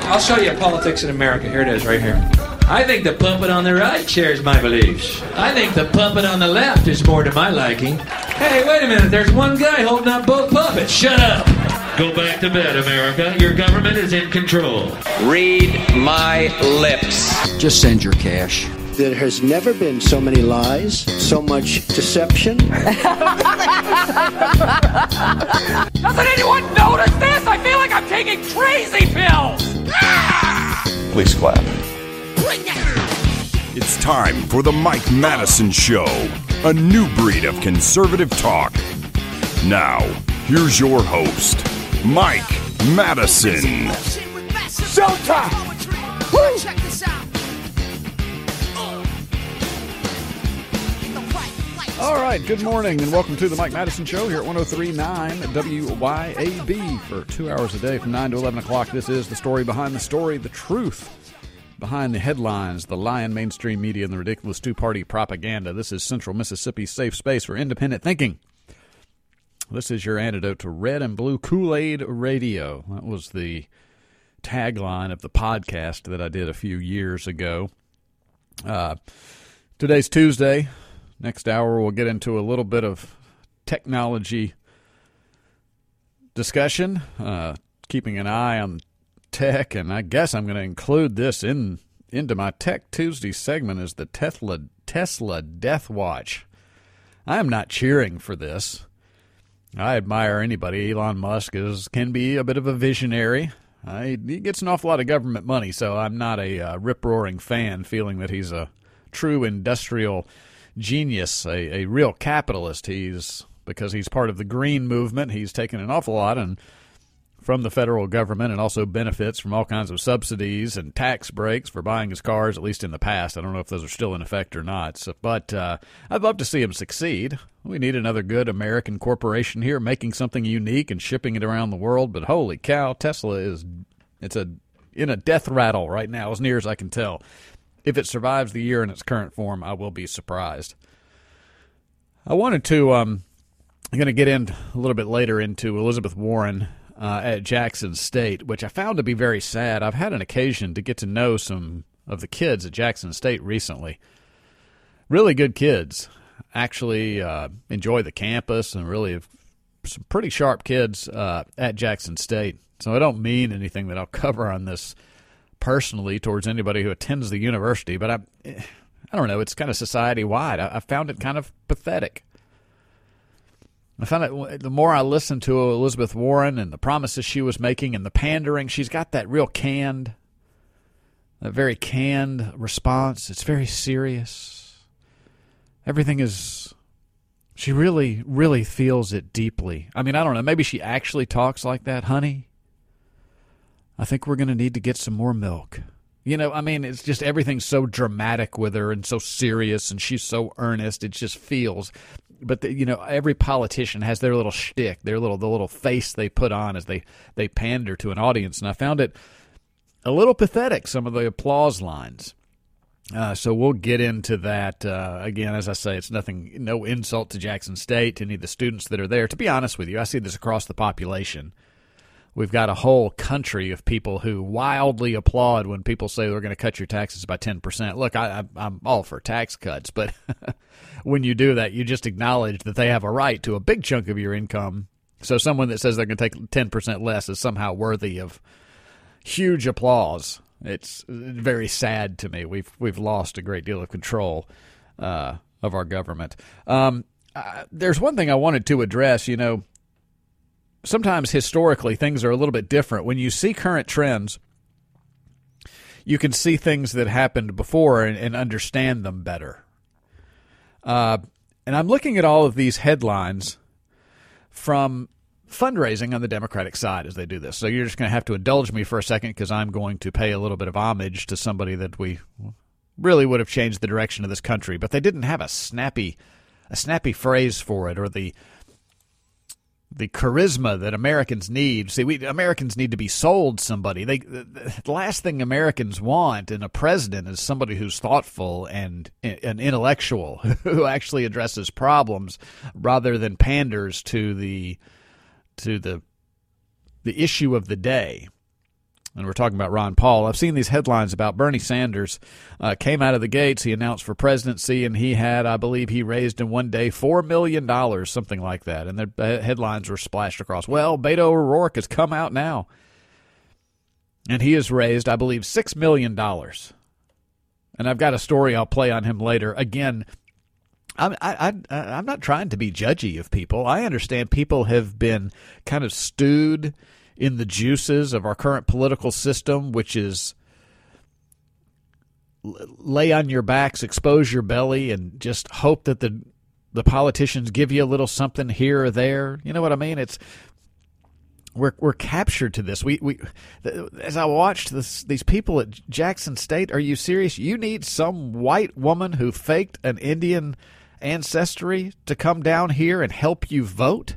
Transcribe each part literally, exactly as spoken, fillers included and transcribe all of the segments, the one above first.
I'll show you politics in America. Here it is, right here. I think the puppet on the right shares my beliefs. I think the puppet on the left is more to my liking. Hey, wait a minute. There's one guy holding up both puppets. Shut up. Go back to bed, America. Your government is in control. Read my lips. Just send your cash. There has never been so many lies, so much deception. Doesn't anyone notice this? I feel like I'm taking crazy pills. Please clap. It's time for the Mike Madison Show, a new breed of conservative talk. Now, here's your host, Mike Madison. Showtime! Woo! Check this out. All right, good morning and welcome to the Mike Madison Show here at one oh three point nine W Y A B for two hours a day from nine to eleven o'clock. This is the story behind the story, the truth behind the headlines, the lying mainstream media, and the ridiculous two-party propaganda. This is Central Mississippi's safe space for independent thinking. This is your antidote to red and blue Kool-Aid radio. That was the tagline of the podcast that I did a few years ago. Uh, today's Tuesday. Next hour, we'll get into a little bit of technology discussion, uh, keeping an eye on tech, and I guess I'm going to include this in into my Tech Tuesday segment as the Tesla Tesla Death Watch. I am not cheering for this. I admire anybody. Elon Musk is can be a bit of a visionary. Uh, he, he gets an awful lot of government money, so I'm not a uh, rip-roaring fan feeling that he's a true industrial genius, a, a real capitalist. He's because he's part of the green movement. He's taken an awful lot and from the federal government and also benefits from all kinds of subsidies and tax breaks for buying his cars, at least in the past. I don't know if those are still in effect or not. So, but uh, I'd love to see him succeed. We need another good American corporation here making something unique and shipping it around the world. But holy cow, Tesla is it's a in a death rattle right now, as near as I can tell. If it survives the year in its current form, I will be surprised. I wanted to, um, I'm going to get in a little bit later into Elizabeth Warren uh, at Jackson State, which I found to be very sad. I've had an occasion to get to know some of the kids at Jackson State recently. Really good kids. Actually uh, enjoy the campus and really have some pretty sharp kids uh, at Jackson State. So I don't mean anything that I'll cover on this personally towards anybody who attends the university, but I I don't know, it's kind of society-wide. I, I found it kind of pathetic. I found it, the more I listened to Elizabeth Warren and the promises she was making and the pandering, she's got that real canned, that very canned response. It's very serious. Everything is, she really, really feels it deeply. I mean, I don't know, maybe she actually talks like that, honey. I think we're going to need to get some more milk. You know, I mean, it's just everything's so dramatic with her and so serious, and she's so earnest. It just feels. But, the, you know, every politician has their little shtick, their little the little face they put on as they, they pander to an audience. And I found it a little pathetic, some of the applause lines. Uh, so we'll get into that. Uh, again, as I say, it's nothing, no insult to Jackson State, to any of the students that are there. To be honest with you, I see this across the population. We've got a whole country of people who wildly applaud when people say they're going to cut your taxes by ten percent. Look, I, I'm all for tax cuts, but when you do that, you just acknowledge that they have a right to a big chunk of your income. So someone that says they're going to take ten percent less is somehow worthy of huge applause. It's very sad to me. We've we've lost a great deal of control uh, of our government. Um, uh, there's one thing I wanted to address, you know. Sometimes historically things are a little bit different. When you see current trends, you can see things that happened before and, and understand them better. Uh, and I'm looking at all of these headlines from fundraising on the Democratic side as they do this. So you're just going to have to indulge me for a second because I'm going to pay a little bit of homage to somebody that we really would have changed the direction of this country. But they didn't have a snappy, a snappy phrase for it or the the charisma that Americans need. See, we Americans need to be sold somebody. They the, the last thing Americans want in a president is somebody who's thoughtful and an intellectual who actually addresses problems rather than panders to the to the the issue of the day. and we're talking about Ron Paul. I've seen these headlines about Bernie Sanders uh, came out of the gates. He announced for presidency, and he had, I believe, he raised in one day four million dollars, something like that. And the headlines were splashed across. Well, Beto O'Rourke has come out now, and he has raised, I believe, six million dollars. And I've got a story I'll play on him later. Again, I'm, I, I, I'm not trying to be judgy of people. I understand people have been kind of stewed in the juices of our current political system, which is lay on your backs, expose your belly, and just hope that the the politicians give you a little something here or there. You know what I mean? It's we're we're captured to this. We we as I watched this, these people at Jackson State. Are you serious? You need some white woman who faked an Indian ancestry to come down here and help you vote?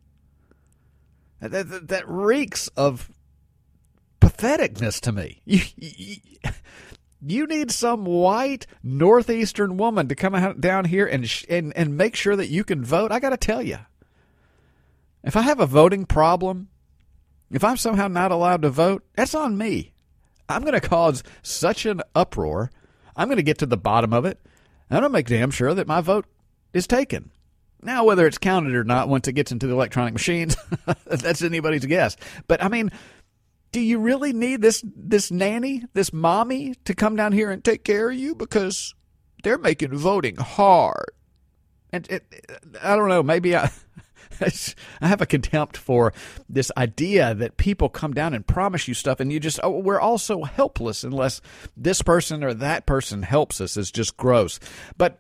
That, that, that reeks of patheticness to me. You, you, you need some white northeastern woman to come out down here and, and and make sure that you can vote. I got to tell you, if I have a voting problem, if I'm somehow not allowed to vote, that's on me. I'm going to cause such an uproar. I'm going to get to the bottom of it. I'm going to make damn sure that my vote is taken. Now, whether it's counted or not once it gets into the electronic machines, that's anybody's guess. But, I mean, do you really need this this nanny, this mommy, to come down here and take care of you? Because they're making voting hard. And it, I don't know, maybe I, I have a contempt for this idea that people come down and promise you stuff, and you just, oh, we're all so helpless unless this person or that person helps us. It's just gross. But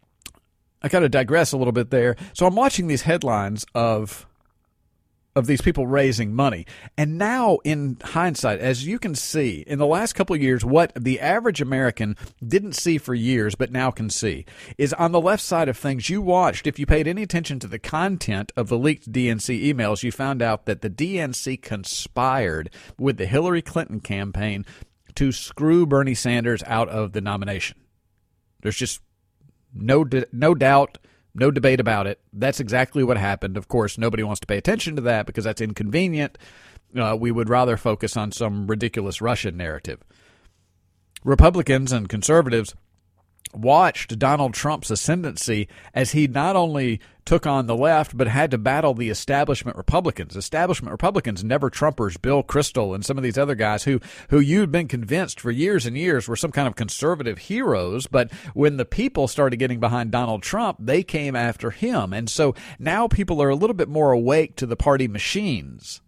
I kind of digress a little bit there. So I'm watching these headlines of of these people raising money. And now, in hindsight, as you can see, in the last couple of years, what the average American didn't see for years but now can see is on the left side of things, you watched, if you paid any attention to the content of the leaked D N C emails, you found out that the D N C conspired with the Hillary Clinton campaign to screw Bernie Sanders out of the nomination. There's just No, no doubt, no debate about it. That's exactly what happened. Of course, nobody wants to pay attention to that because that's inconvenient. Uh, we would rather focus on some ridiculous Russian narrative. Republicans and conservatives watched Donald Trump's ascendancy as he not only took on the left but had to battle the establishment Republicans. Establishment Republicans, never Trumpers, Bill Kristol and some of these other guys who, who you'd been convinced for years and years were some kind of conservative heroes, but when the people started getting behind Donald Trump, they came after him. And so now people are a little bit more awake to the party machines.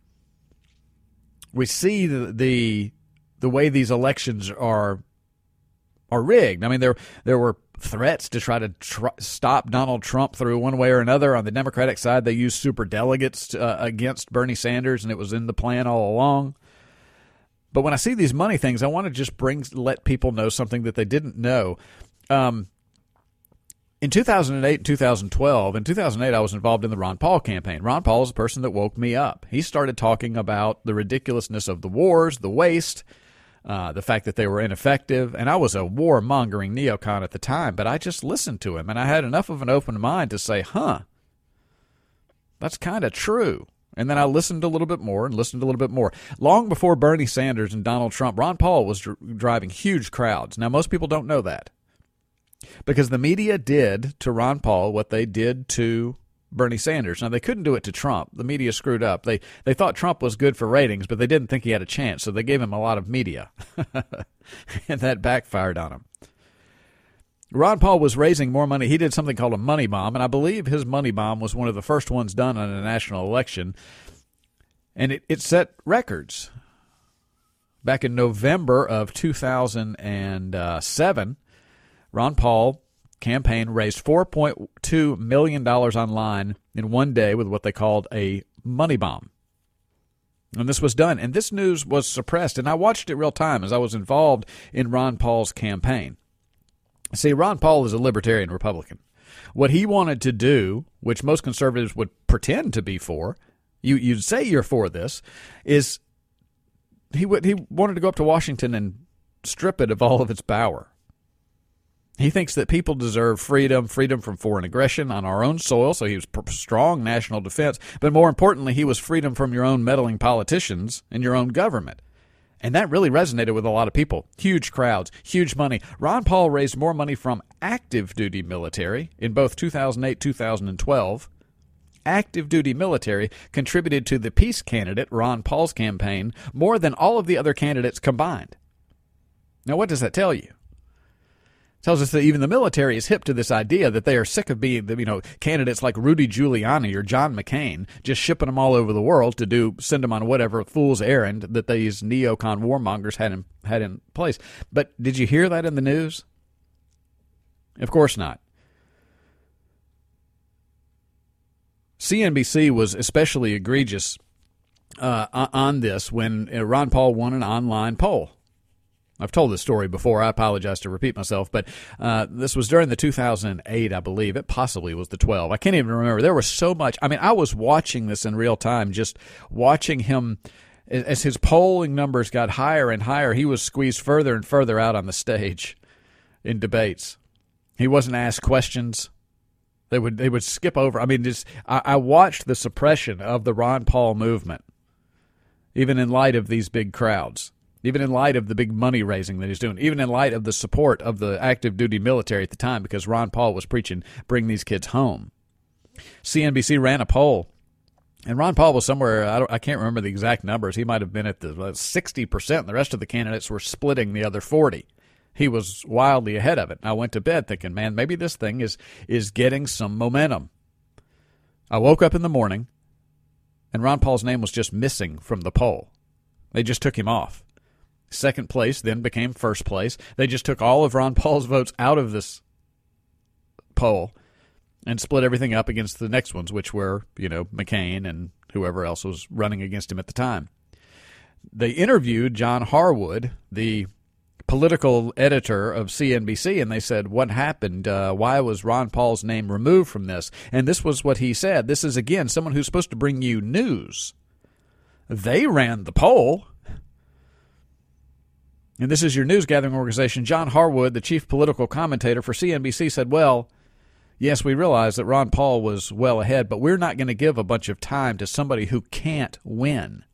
We see the the, the way these elections are are rigged. I mean, there there were threats to try to tr- stop Donald Trump through one way or another. On the Democratic side, they used superdelegates uh, against Bernie Sanders, and it was in the plan all along. But when I see these money things, I want to just bring let people know something that they didn't know. Um, in two thousand eight and two thousand twelve, in two thousand eight, I was involved in the Ron Paul campaign. Ron Paul is the person that woke me up. He started talking about the ridiculousness of the wars, the waste, Uh, the fact that they were ineffective, and I was a war-mongering neocon at the time, but I just listened to him, and I had enough of an open mind to say, huh, that's kind of true. And then I listened a little bit more and listened a little bit more. Long before Bernie Sanders and Donald Trump, Ron Paul was dr- driving huge crowds. Now, most people don't know that because the media did to Ron Paul what they did to Bernie Sanders. Now, they couldn't do it to Trump. The media screwed up. They they thought Trump was good for ratings, but they didn't think he had a chance, so they gave him a lot of media. And that backfired on him. Ron Paul was raising more money. He did something called a money bomb, and I believe his money bomb was one of the first ones done on a national election, and it, it set records. Back in November of two thousand seven, Ron Paul campaign raised four point two million dollars online in one day with what they called a money bomb. And this was done. And this news was suppressed. And I watched it real time as I was involved in Ron Paul's campaign. See, Ron Paul is a libertarian Republican. What he wanted to do, which most conservatives would pretend to be for, you, you'd say you're for this, is he, would, he wanted to go up to Washington and strip it of all of its power. He thinks that people deserve freedom, freedom from foreign aggression on our own soil, so he was for strong national defense. But more importantly, he was freedom from your own meddling politicians and your own government. And that really resonated with a lot of people. Huge crowds, huge money. Ron Paul raised more money from active duty military in both two thousand eight, two thousand twelve. Active duty military contributed to the peace candidate, Ron Paul's campaign, more than all of the other candidates combined. Now, what does that tell you? It tells us that even the military is hip to this idea that they are sick of being, you know, candidates like Rudy Giuliani or John McCain, just shipping them all over the world to do, send them on whatever fool's errand that these neocon warmongers had in, had in place. But did you hear that in the news? Of course not. C N B C was especially egregious uh, on this when Ron Paul won an online poll. I've told this story before. I apologize to repeat myself, but uh, this was during the two thousand eight, I believe. It possibly was the twelve. I can't even remember. There was so much. I mean, I was watching this in real time, just watching him as his polling numbers got higher and higher. He was squeezed further and further out on the stage in debates. He wasn't asked questions. They would they would skip over. I mean, just I, I watched the suppression of the Ron Paul movement, even in light of these big crowds. Even in light of the big money raising that he's doing, even in light of the support of the active duty military at the time, because Ron Paul was preaching, bring these kids home. C N B C ran a poll, and Ron Paul was somewhere, I, don't, I can't remember the exact numbers. He might have been at the uh, sixty percent, and the rest of the candidates were splitting the other forty. He was wildly ahead of it. I went to bed thinking, man, maybe this thing is is getting some momentum. I woke up in the morning, and Ron Paul's name was just missing from the poll. They just took him off. Second place then became first place. They just took all of Ron Paul's votes out of this poll and split everything up against the next ones, which were, you know, McCain and whoever else was running against him at the time. They interviewed John Harwood, the political editor of C N B C, and they said, what happened? Uh, why was Ron Paul's name removed from this? And this was what he said. This is, again, someone who's supposed to bring you news. They ran the poll. And this is your news gathering organization. John Harwood, the chief political commentator for C N B C, said, well, yes, we realize that Ron Paul was well ahead, but we're not going to give a bunch of time to somebody who can't win.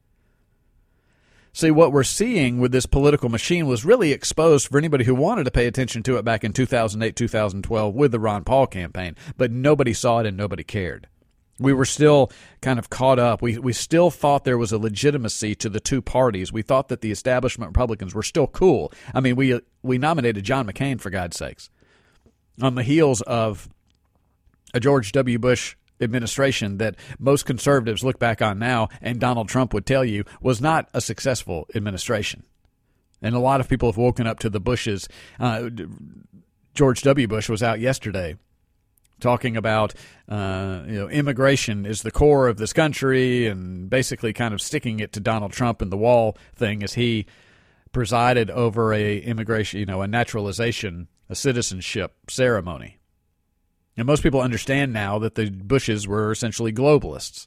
See, what we're seeing with this political machine was really exposed for anybody who wanted to pay attention to it back in two thousand eight, two thousand twelve with the Ron Paul campaign, but nobody saw it and nobody cared. We were still kind of caught up. We we still thought there was a legitimacy to the two parties. We thought that the establishment Republicans were still cool. I mean, we we nominated John McCain, for God's sakes, on the heels of a George W. Bush administration that most conservatives look back on now, and Donald Trump would tell you, was not a successful administration. And a lot of people have woken up to the Bushes. Uh, George W. Bush was out yesterday talking about, uh, you know, immigration is the core of this country, and basically kind of sticking it to Donald Trump and the wall thing as he presided over a immigration, you know, a naturalization, a citizenship ceremony. And most people understand now that the Bushes were essentially globalists.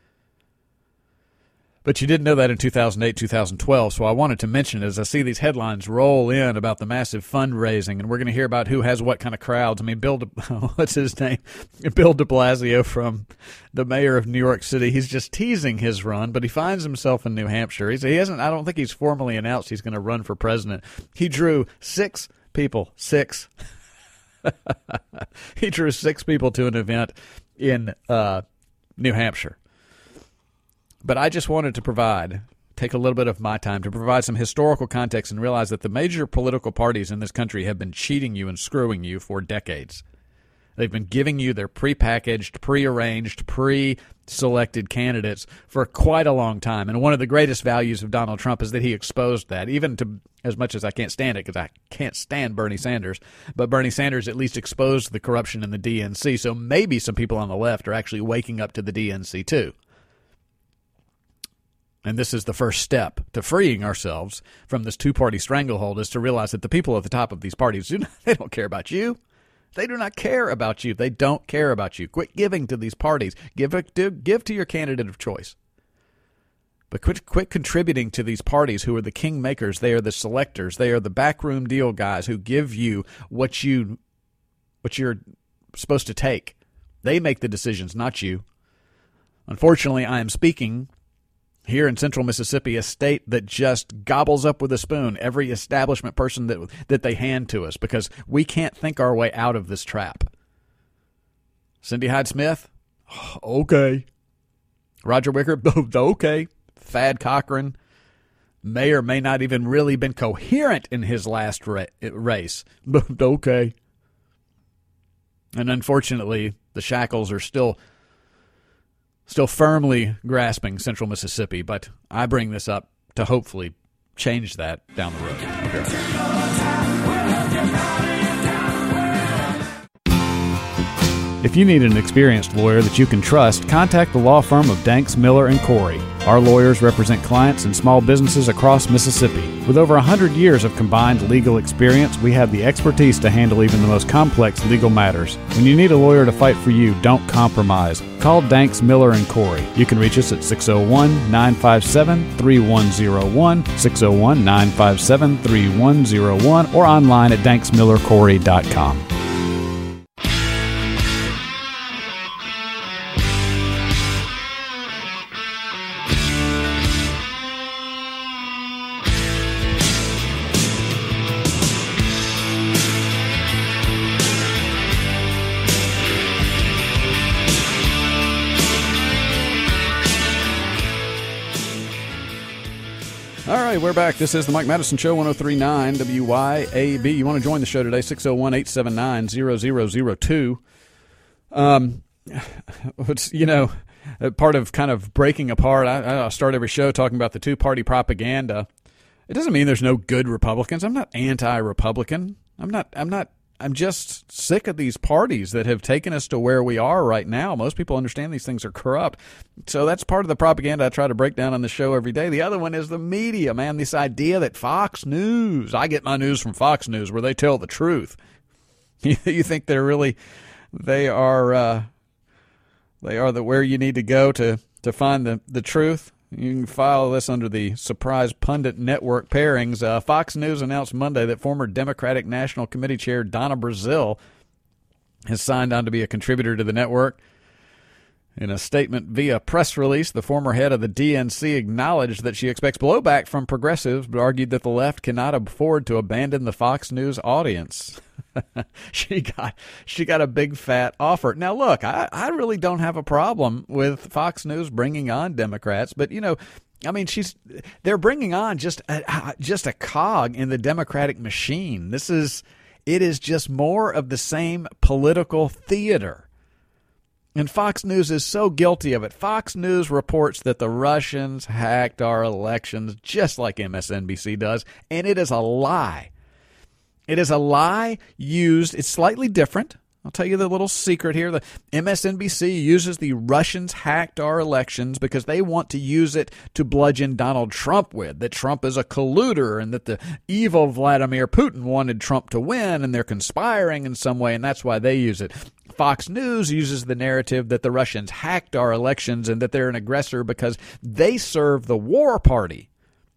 But you didn't know that in two thousand eight, two thousand twelve, so I wanted to mention it as I see these headlines roll in about the massive fundraising, and we're going to hear about who has what kind of crowds. I mean, Bill, de, what's his name? Bill de Blasio, from the mayor of New York City. He's just teasing his run, but he finds himself in New Hampshire. He's, he hasn't. I don't think he's formally announced he's going to run for president. He drew six people, six. He drew six people to an event in uh, New Hampshire. But I just wanted to provide, take a little bit of my time to provide some historical context and realize that the major political parties in this country have been cheating you and screwing you for decades. They've been giving you their prepackaged, prearranged, pre-selected candidates for quite a long time. And one of the greatest values of Donald Trump is that he exposed that, even to as much as I can't stand it, because I can't stand Bernie Sanders. But Bernie Sanders at least exposed the corruption in the D N C. So maybe some people on the left are actually waking up to the D N C too. And this is the first step to freeing ourselves from this two-party stranglehold, is to realize that the people at the top of these parties, do not, they don't care about you. They do not care about you. They don't care about you. Quit giving to these parties. Give, give to your candidate of choice. But quit, quit contributing to these parties who are the kingmakers. They are the selectors. They are the backroom deal guys who give you what, you, what you're supposed to take. They make the decisions, not you. Unfortunately, I am speaking here in central Mississippi, a state that just gobbles up with a spoon every establishment person that that they hand to us because we can't think our way out of this trap. Cindy Hyde-Smith, okay. Roger Wicker, okay. Thad Cochran may or may not even really been coherent in his last ra- race, okay. And unfortunately, the shackles are still still firmly grasping central Mississippi, but I bring this up to hopefully change that down the road. If you need an experienced lawyer that you can trust, contact the law firm of Danks, Miller and Corey. Our lawyers represent clients and small businesses across Mississippi. With over one hundred years of combined legal experience, we have the expertise to handle even the most complex legal matters. When you need a lawyer to fight for you, don't compromise. Call Danks, Miller and Corey. You can reach us at six oh one, nine five seven, three one oh one, six oh one, nine five seven, three one oh one, or online at danks miller corey dot com. All right, we're back. This is the Mike Madison Show, one oh three point nine W Y A B. You want to join the show today, six oh one, eight seven nine, zero zero zero two. Um, it's, you know, part of kind of breaking apart, I, I start every show talking about the two-party propaganda. It doesn't mean there's no good Republicans. I'm not anti-Republican. I'm not, I'm not, I'm just sick of these parties that have taken us to where we are right now. Most people understand these things are corrupt. So that's part of the propaganda I try to break down on the show every day. The other one is the media, man. This idea that Fox News, I get my news from Fox News where they tell the truth. You think they're really, they are, uh, they are the where you need to go to, to find the, the truth? You can file this under the surprise pundit network pairings. Uh, Fox News announced Monday that former Democratic National Committee Chair Donna Brazile has signed on to be a contributor to the network. In a statement via press release, the former head of the D N C acknowledged that she expects blowback from progressives, but argued that the left cannot afford to abandon the Fox News audience. she got she got a big fat offer. Now, look, I, I really don't have a problem with Fox News bringing on Democrats, but, you know, I mean, she's they're bringing on just a, just a cog in the Democratic machine. This is it is just more of the same political theater. And Fox News is so guilty of it. Fox News reports that the Russians hacked our elections just like M S N B C does, and it is a lie. It is a lie used. It's slightly different. I'll tell you the little secret here. The M S N B C uses the Russians hacked our elections because they want to use it to bludgeon Donald Trump with, that Trump is a colluder and that the evil Vladimir Putin wanted Trump to win and they're conspiring in some way, and that's why they use it. Fox News uses the narrative that the Russians hacked our elections and that they're an aggressor because they serve the war party.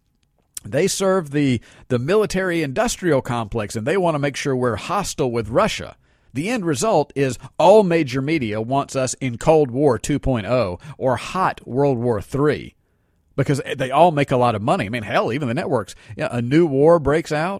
They serve the, the military-industrial complex, and they want to make sure we're hostile with Russia. The end result is all major media wants us in Cold War two point oh or hot World War three because they all make a lot of money. I mean, hell, even the networks. Yeah, a new war breaks out.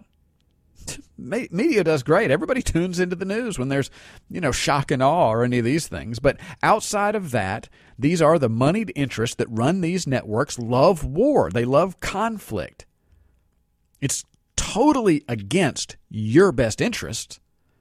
Media does great. Everybody tunes into the news when there's, you know, shock and awe or any of these things. But outside of that, these are the moneyed interests that run these networks love war. They love conflict. It's totally against your best interests.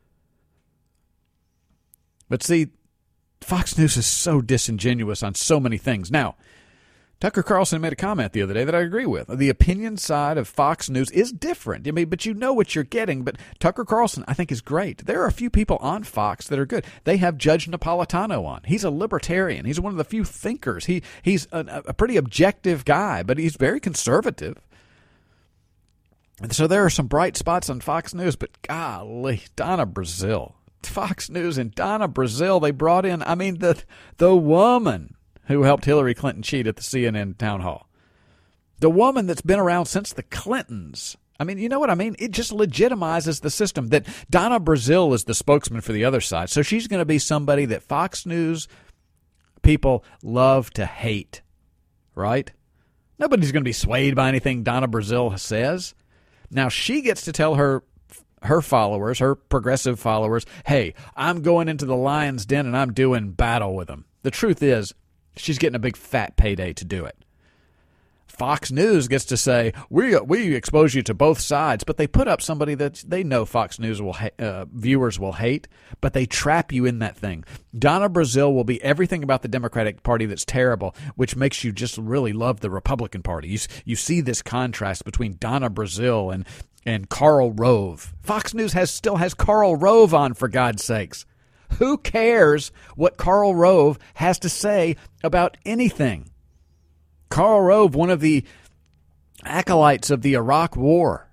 But see, Fox News is so disingenuous on so many things. Now, Tucker Carlson made a comment the other day that I agree with. The opinion side of Fox News is different. I mean, but you know what you're getting. But Tucker Carlson, I think, is great. There are a few people on Fox that are good. They have Judge Napolitano on. He's a libertarian. He's one of the few thinkers. He He's a, a pretty objective guy, but he's very conservative. And so there are some bright spots on Fox News, but golly, Donna Brazile. Fox News and Donna Brazile, they brought in, I mean, the the woman who helped Hillary Clinton cheat at the C N N town hall. The woman that's been around since the Clintons. I mean, you know what I mean? It just legitimizes the system that Donna Brazile is the spokesman for the other side. So she's going to be somebody that Fox News people love to hate, right? Nobody's going to be swayed by anything Donna Brazile says. Now she gets to tell her her followers, her progressive followers, hey, I'm going into the lion's den and I'm doing battle with them. The truth is, she's getting a big fat payday to do it. Fox News gets to say, we we expose you to both sides, but they put up somebody that they know Fox News will ha- uh, viewers will hate, but they trap you in that thing. Donna Brazile will be everything about the Democratic Party that's terrible, which makes you just really love the Republican Party. You, you see this contrast between Donna Brazile and, and Karl Rove. Fox News has still has Karl Rove on, for God's sakes. Who cares what Karl Rove has to say about anything? Karl Rove, one of the acolytes of the Iraq War,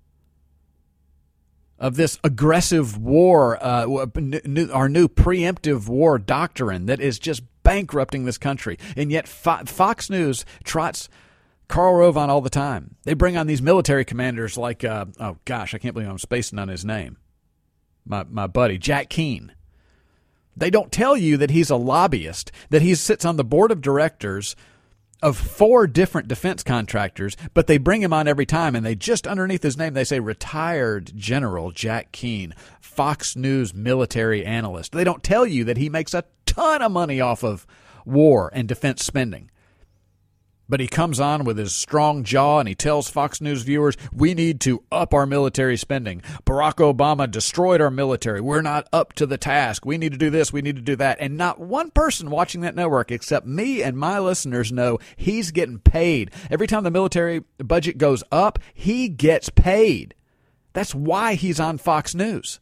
of this aggressive war, uh, our new preemptive war doctrine that is just bankrupting this country. And yet Fo- Fox News trots Karl Rove on all the time. They bring on these military commanders like, uh, oh gosh, I can't believe I'm spacing on his name, my, my buddy, Jack Keane. They don't tell you that he's a lobbyist, that he sits on the board of directors of four different defense contractors, but they bring him on every time, and they just underneath his name, they say retired General Jack Keane, Fox News military analyst. They don't tell you that he makes a ton of money off of war and defense spending. But he comes on with his strong jaw and he tells Fox News viewers, we need to up our military spending. Barack Obama destroyed our military. We're not up to the task. We need to do this. We need to do that. And not one person watching that network except me and my listeners know he's getting paid. Every time the military budget goes up, he gets paid. That's why he's on Fox News.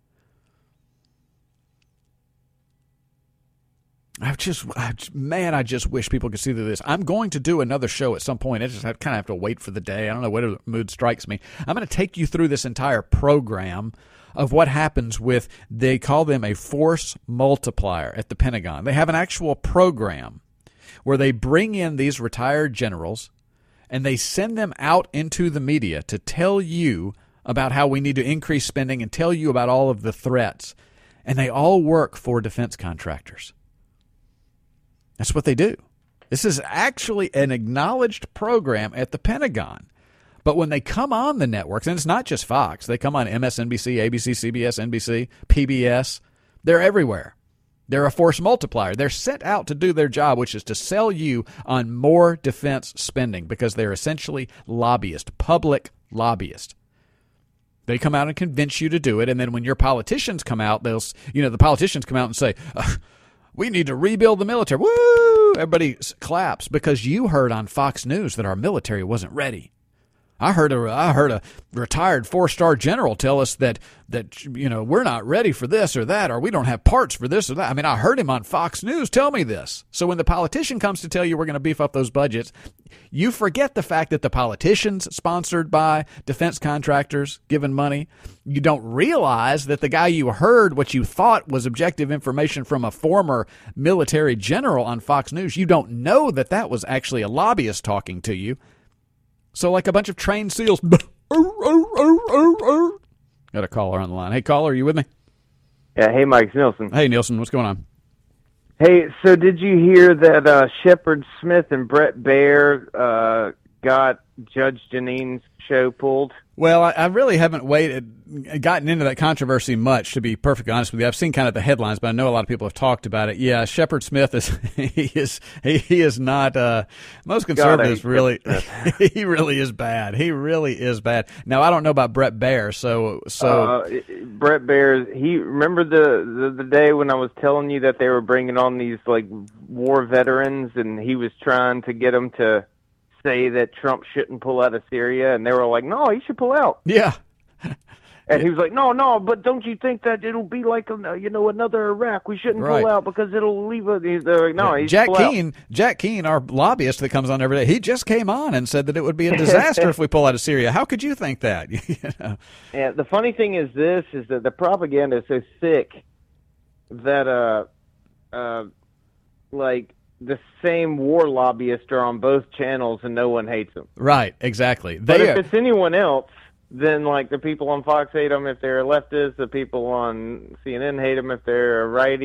I just, I, man, I just wish people could see through this. I'm going to do another show at some point. I just have, kind of have to wait for the day. I don't know, whatever mood strikes me. I'm going to take you through this entire program of what happens with, they call them a force multiplier at the Pentagon. They have an actual program where they bring in these retired generals and they send them out into the media to tell you about how we need to increase spending and tell you about all of the threats. And they all work for defense contractors. That's what they do. This is actually an acknowledged program at the Pentagon. But when they come on the networks, and it's not just Fox, they come on M S N B C, A B C, C B S, N B C, P B S. They're everywhere. They're a force multiplier. They're sent out to do their job, which is to sell you on more defense spending because they're essentially lobbyists, public lobbyists. They come out and convince you to do it, and then when your politicians come out, they'll, you know, the politicians come out and say, uh, we need to rebuild the military. Woo! Everybody claps because you heard on Fox News that our military wasn't ready. I heard a I heard a retired four-star general tell us that that you know we're not ready for this or that, or we don't have parts for this or that. I mean, I heard him on Fox News tell me this. So when the politician comes to tell you we're going to beef up those budgets, you forget the fact that the politician's sponsored by defense contractors given money. You don't realize that the guy you heard what you thought was objective information from a former military general on Fox News. You don't know that that was actually a lobbyist talking to you. So like a bunch of trained seals. Got a caller on the line. Hey, caller, are you with me? Yeah, hey, Mike Nielsen. Hey, Nielsen, what's going on? Hey, so did you hear that uh, Shepard Smith and Brett Baer uh, got Judge Janine's show pulled? Well, I, I really haven't waited, gotten into that controversy much, to be perfectly honest with you. I've seen kind of the headlines, but I know a lot of people have talked about it. Yeah, Shepard Smith is he is he, he is not uh, most conservatives God, really he really is bad. He really is bad. Now I don't know about Brett Baer, so so uh, Brett Baer. He remember the, the the day when I was telling you that they were bringing on these like war veterans, and he was trying to get them to say that Trump shouldn't pull out of Syria, and they were like, no, he should pull out. Yeah. And he was like, no, no, but don't you think that it'll be like, a, you know, another Iraq? We shouldn't right. pull out because it'll leave a, they're like, no, he Jack pull Keane, out. Jack Keane, our lobbyist that comes on every day, he just came on and said that it would be a disaster if we pull out of Syria. How could you think that? you know? Yeah, the funny thing is this, is that the propaganda is so thick that, uh, uh, like, the same war lobbyists are on both channels and no one hates them. Right, exactly. But they if are... it's anyone else, then like the people on Fox hate them if they're leftists, the people on C N N hate them if they're a righty.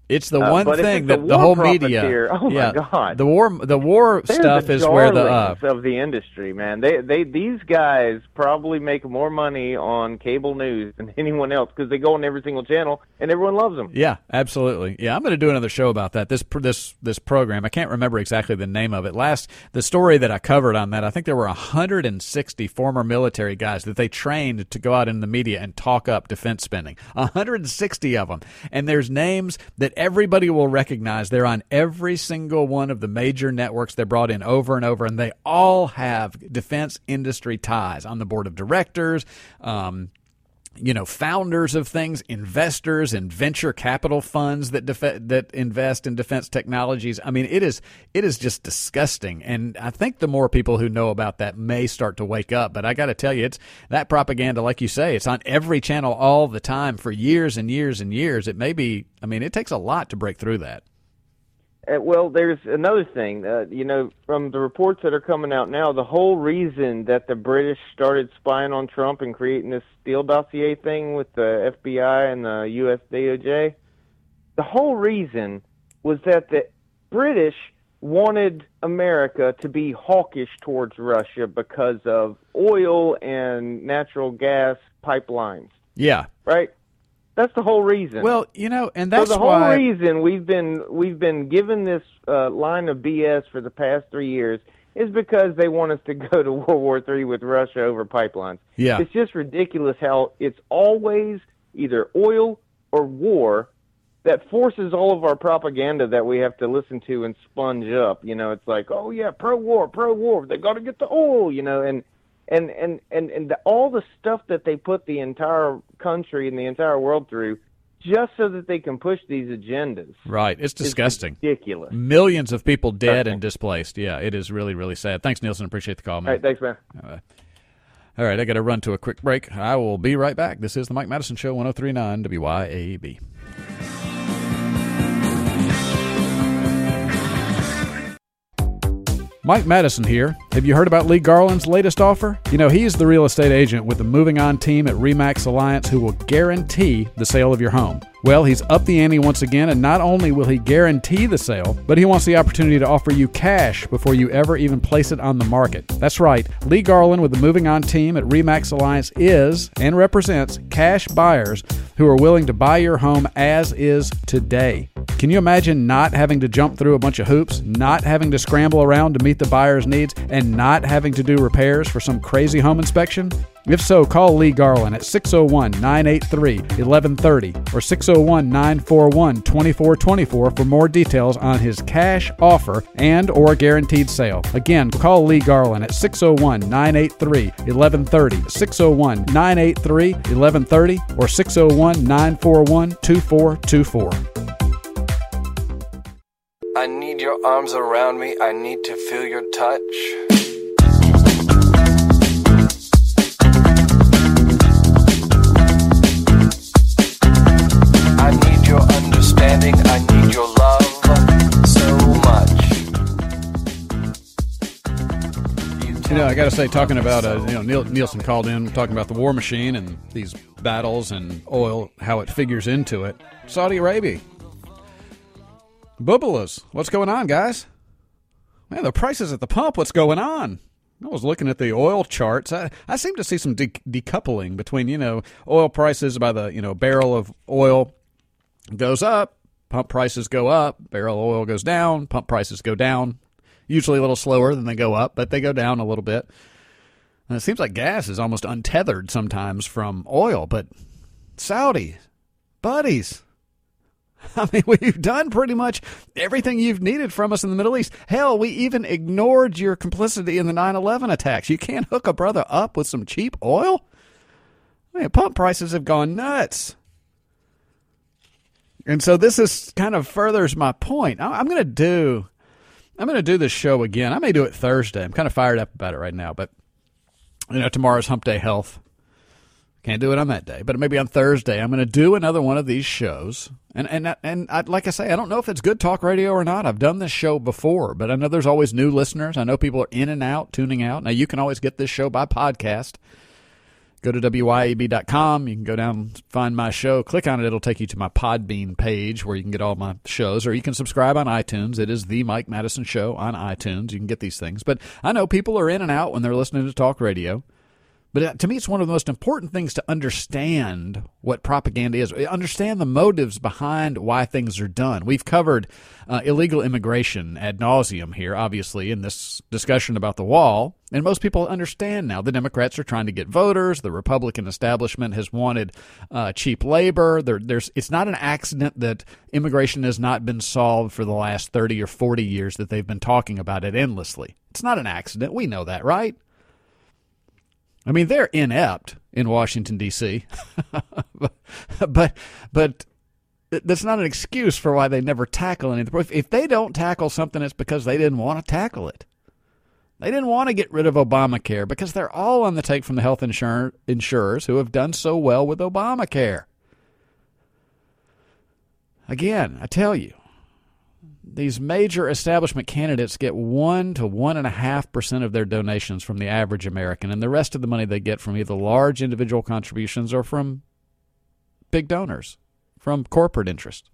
It's the Uh, one but if thing it's that a the war whole media. profiteer, oh my yeah, God. the war the war They're stuff the is where the uh, darlings of the industry, man. They they these guys probably make more money on cable news than anyone else because they go on every single channel and everyone loves them. Yeah, absolutely. Yeah, I'm going to do another show about that. This this this program, I can't remember exactly the name of it. Last the story that I covered on that, I think there were one hundred sixty former military guys that they trained to go out in the media and talk up defense spending. one hundred sixty of them, and there's names that everybody will recognize. They're on every single one of the major networks. They're brought in over and over, and they all have defense industry ties on the board of directors. Um, you know, founders of things, investors and venture capital funds that def- that invest in defense technologies. I mean, it is it is just disgusting. And I think the more people who know about that may start to wake up. But I got to tell you, it's that propaganda, like you say, it's on every channel all the time for years and years and years. It may be, I mean, it takes a lot to break through that. Uh, well, there's another thing. Uh, you know, from the reports that are coming out now, the whole reason that the British started spying on Trump and creating this Steele dossier thing with the F B I and the U S D O J, the whole reason was that the British wanted America to be hawkish towards Russia because of oil and natural gas pipelines. Yeah. Right? That's the whole reason. Well, you know, and that's so the whole why... reason we've been we've been given this uh, line of B S for the past three years is because they want us to go to World War Three with Russia over pipelines. Yeah. It's just ridiculous how it's always either oil or war that forces all of our propaganda that we have to listen to and sponge up. You know, it's like, oh yeah, pro-war, pro-war. They got to get the oil, you know, and and and and, and the, all the stuff that they put the entire country and the entire world through just so that they can push these agendas. Right. It's disgusting. It's ridiculous. Millions of people dead and displaced. Yeah, it is really, really sad. Thanks, Nielsen. Appreciate the call, man. All right, thanks, man. Uh, all right, I got to run to a quick break. I will be right back. This is the Mike Madison Show, one oh three point nine W Y A B. Mike Madison here. Have you heard about Lee Garland's latest offer? You know, he's the real estate agent with the Moving On team at RE/MAX Alliance who will guarantee the sale of your home. Well, he's upped the ante once again, and not only will he guarantee the sale, but he wants the opportunity to offer you cash before you ever even place it on the market. That's right. Lee Garland with the Moving On team at RE/MAX Alliance is and represents cash buyers who are willing to buy your home as is today. Can you imagine not having to jump through a bunch of hoops, not having to scramble around to meet the buyer's needs, and not having to do repairs for some crazy home inspection? If so, call Lee Garland at six oh one, nine eight three, one one three oh or six oh one, nine four one, two four two four for more details on his cash offer and or guaranteed sale. Again, call Lee Garland at six oh one, nine eight three, one one three oh, six oh one, nine eight three, one one three oh or six oh one, nine four one, two four two four. I need your arms around me. I need to feel your touch. I need your understanding. I need your love so much. You know, I got to say, talking about, uh, you know, Neil, Nielsen called in talking about the war machine and these battles and oil, how it figures into it. Saudi Arabia. Bubbalas, what's going on, guys? Man, the prices at the pump, what's going on? I was looking at the oil charts. I, I seem to see some de- decoupling between, you know, oil prices by the, you know, barrel of oil goes up, pump prices go up, barrel of oil goes down, pump prices go down. Usually a little slower than they go up, but they go down a little bit. And it seems like gas is almost untethered sometimes from oil, but Saudi, buddies, I mean, we've done pretty much everything you've needed from us in the Middle East. Hell, we even ignored your complicity in the nine eleven attacks. You can't hook a brother up with some cheap oil? I mean, pump prices have gone nuts. And so this is kind of furthers my point. I'm going to do I'm going to do this show again. I may do it Thursday. I'm kind of fired up about it right now, but you know, tomorrow's Hump Day Health. Can't do it on that day, but maybe on Thursday I'm going to do another one of these shows. And and and I, like I say, I don't know if it's good talk radio or not. I've done this show before, but I know there's always new listeners. I know people are in and out, tuning out. Now, you can always get this show by podcast. Go to W Y A B dot com. You can go down, find my show, click on it. It'll take you to my Podbean page where you can get all my shows, or you can subscribe on iTunes. It is The Mike Madison Show on iTunes. You can get these things. But I know people are in and out when they're listening to talk radio. But to me, it's one of the most important things to understand what propaganda is. Understand the motives behind why things are done. We've covered uh, illegal immigration ad nauseum here, obviously, in this discussion about the wall. And most people understand now. The Democrats are trying to get voters. The Republican establishment has wanted uh, cheap labor. There, there's, it's not an accident that immigration has not been solved for the last thirty or forty years that they've been talking about it endlessly. It's not an accident. We know that, right? I mean, they're inept in Washington, D C, but, but but that's not an excuse for why they never tackle anything. If, if they don't tackle something, it's because they didn't want to tackle it. They didn't want to get rid of Obamacare because they're all on the take from the health insur- insurers who have done so well with Obamacare. Again, I tell you, these major establishment candidates get one to one and a half percent of their donations from the average American, and the rest of the money they get from either large individual contributions or from big donors, from corporate interest.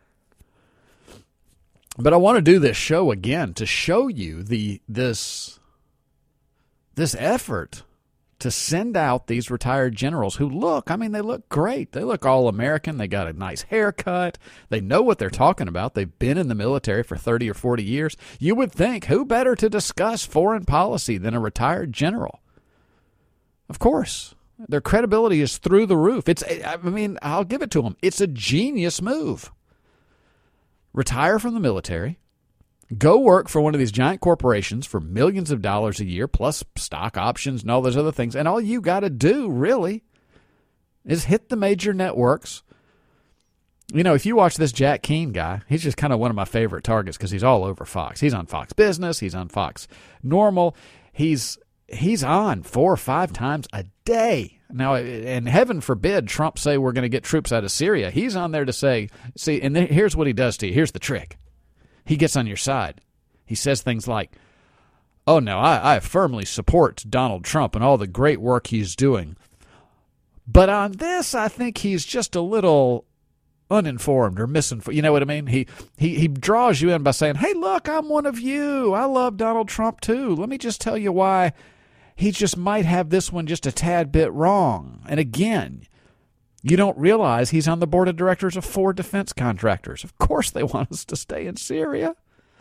But I want to do this show again to show you the this this effort to send out these retired generals who look, I mean, they look great. They look all American. They got a nice haircut. They know what they're talking about. They've been in the military for thirty or forty years. You would think, who better to discuss foreign policy than a retired general? Of course. Their credibility is through the roof. It's, I mean, I'll give it to them. It's a genius move. Retire from the military. Go work for one of these giant corporations for millions of dollars a year, plus stock options and all those other things. And all you got to do, really, is hit the major networks. You know, if you watch this Jack Keane guy, he's just kind of one of my favorite targets because he's all over Fox. He's on Fox Business. He's on Fox Normal. He's he's on four or five times a day. Now, and heaven forbid Trump say we're going to get troops out of Syria. He's on there to say, see, and then here's what he does to you. Here's the trick. He gets on your side. He says things like, oh, no, I, I firmly support Donald Trump and all the great work he's doing. But on this, I think he's just a little uninformed or misinformed. You know what I mean? He, he, he draws you in by saying, hey, look, I'm one of you. I love Donald Trump, too. Let me just tell you why he just might have this one just a tad bit wrong. And again, you don't realize he's on the board of directors of four defense contractors. Of course they want us to stay in Syria.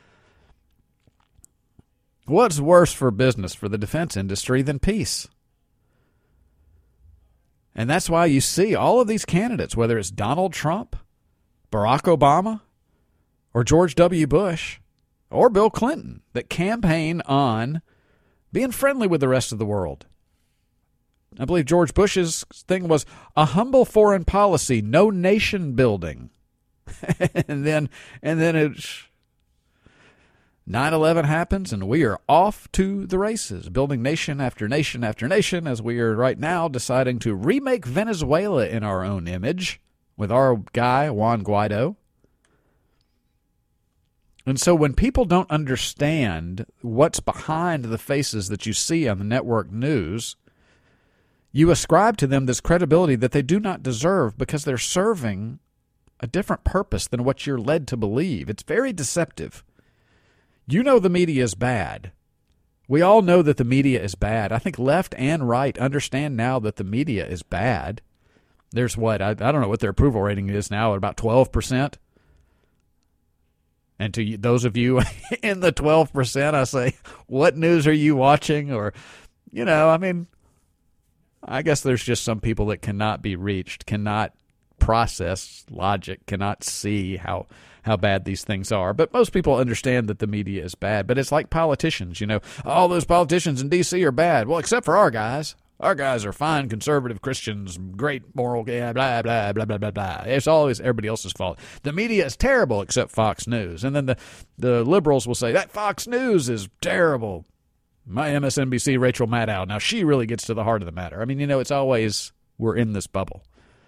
What's worse for business, for the defense industry, than peace? And that's why you see all of these candidates, whether it's Donald Trump, Barack Obama, or George W. Bush, or Bill Clinton, that campaign on being friendly with the rest of the world. I believe George Bush's thing was a humble foreign policy, no nation building. and then and then it's nine eleven happens and we are off to the races, building nation after nation after nation, as we are right now deciding to remake Venezuela in our own image with our guy, Juan Guaido. And so when people don't understand what's behind the faces that you see on the network news, you ascribe to them this credibility that they do not deserve because they're serving a different purpose than what you're led to believe. It's very deceptive. You know the media is bad. We all know that the media is bad. I think left and right understand now that the media is bad. There's what? I, I don't know what their approval rating is now, at about twelve percent. And to you, those of you in the twelve percent, I say, what news are you watching? Or, you know, I mean, I guess there's just some people that cannot be reached, cannot process logic, cannot see how how bad these things are. But most people understand that the media is bad. But it's like politicians, you know. All those politicians in D C are bad. Well, except for our guys. Our guys are fine, conservative Christians, great moral, blah, blah, blah, blah, blah, blah, blah. It's always everybody else's fault. The media is terrible except Fox News. And then the, the liberals will say, that Fox News is terrible. My M S N B C, Rachel Maddow. Now, she really gets to the heart of the matter. I mean, you know, it's always, we're in this bubble.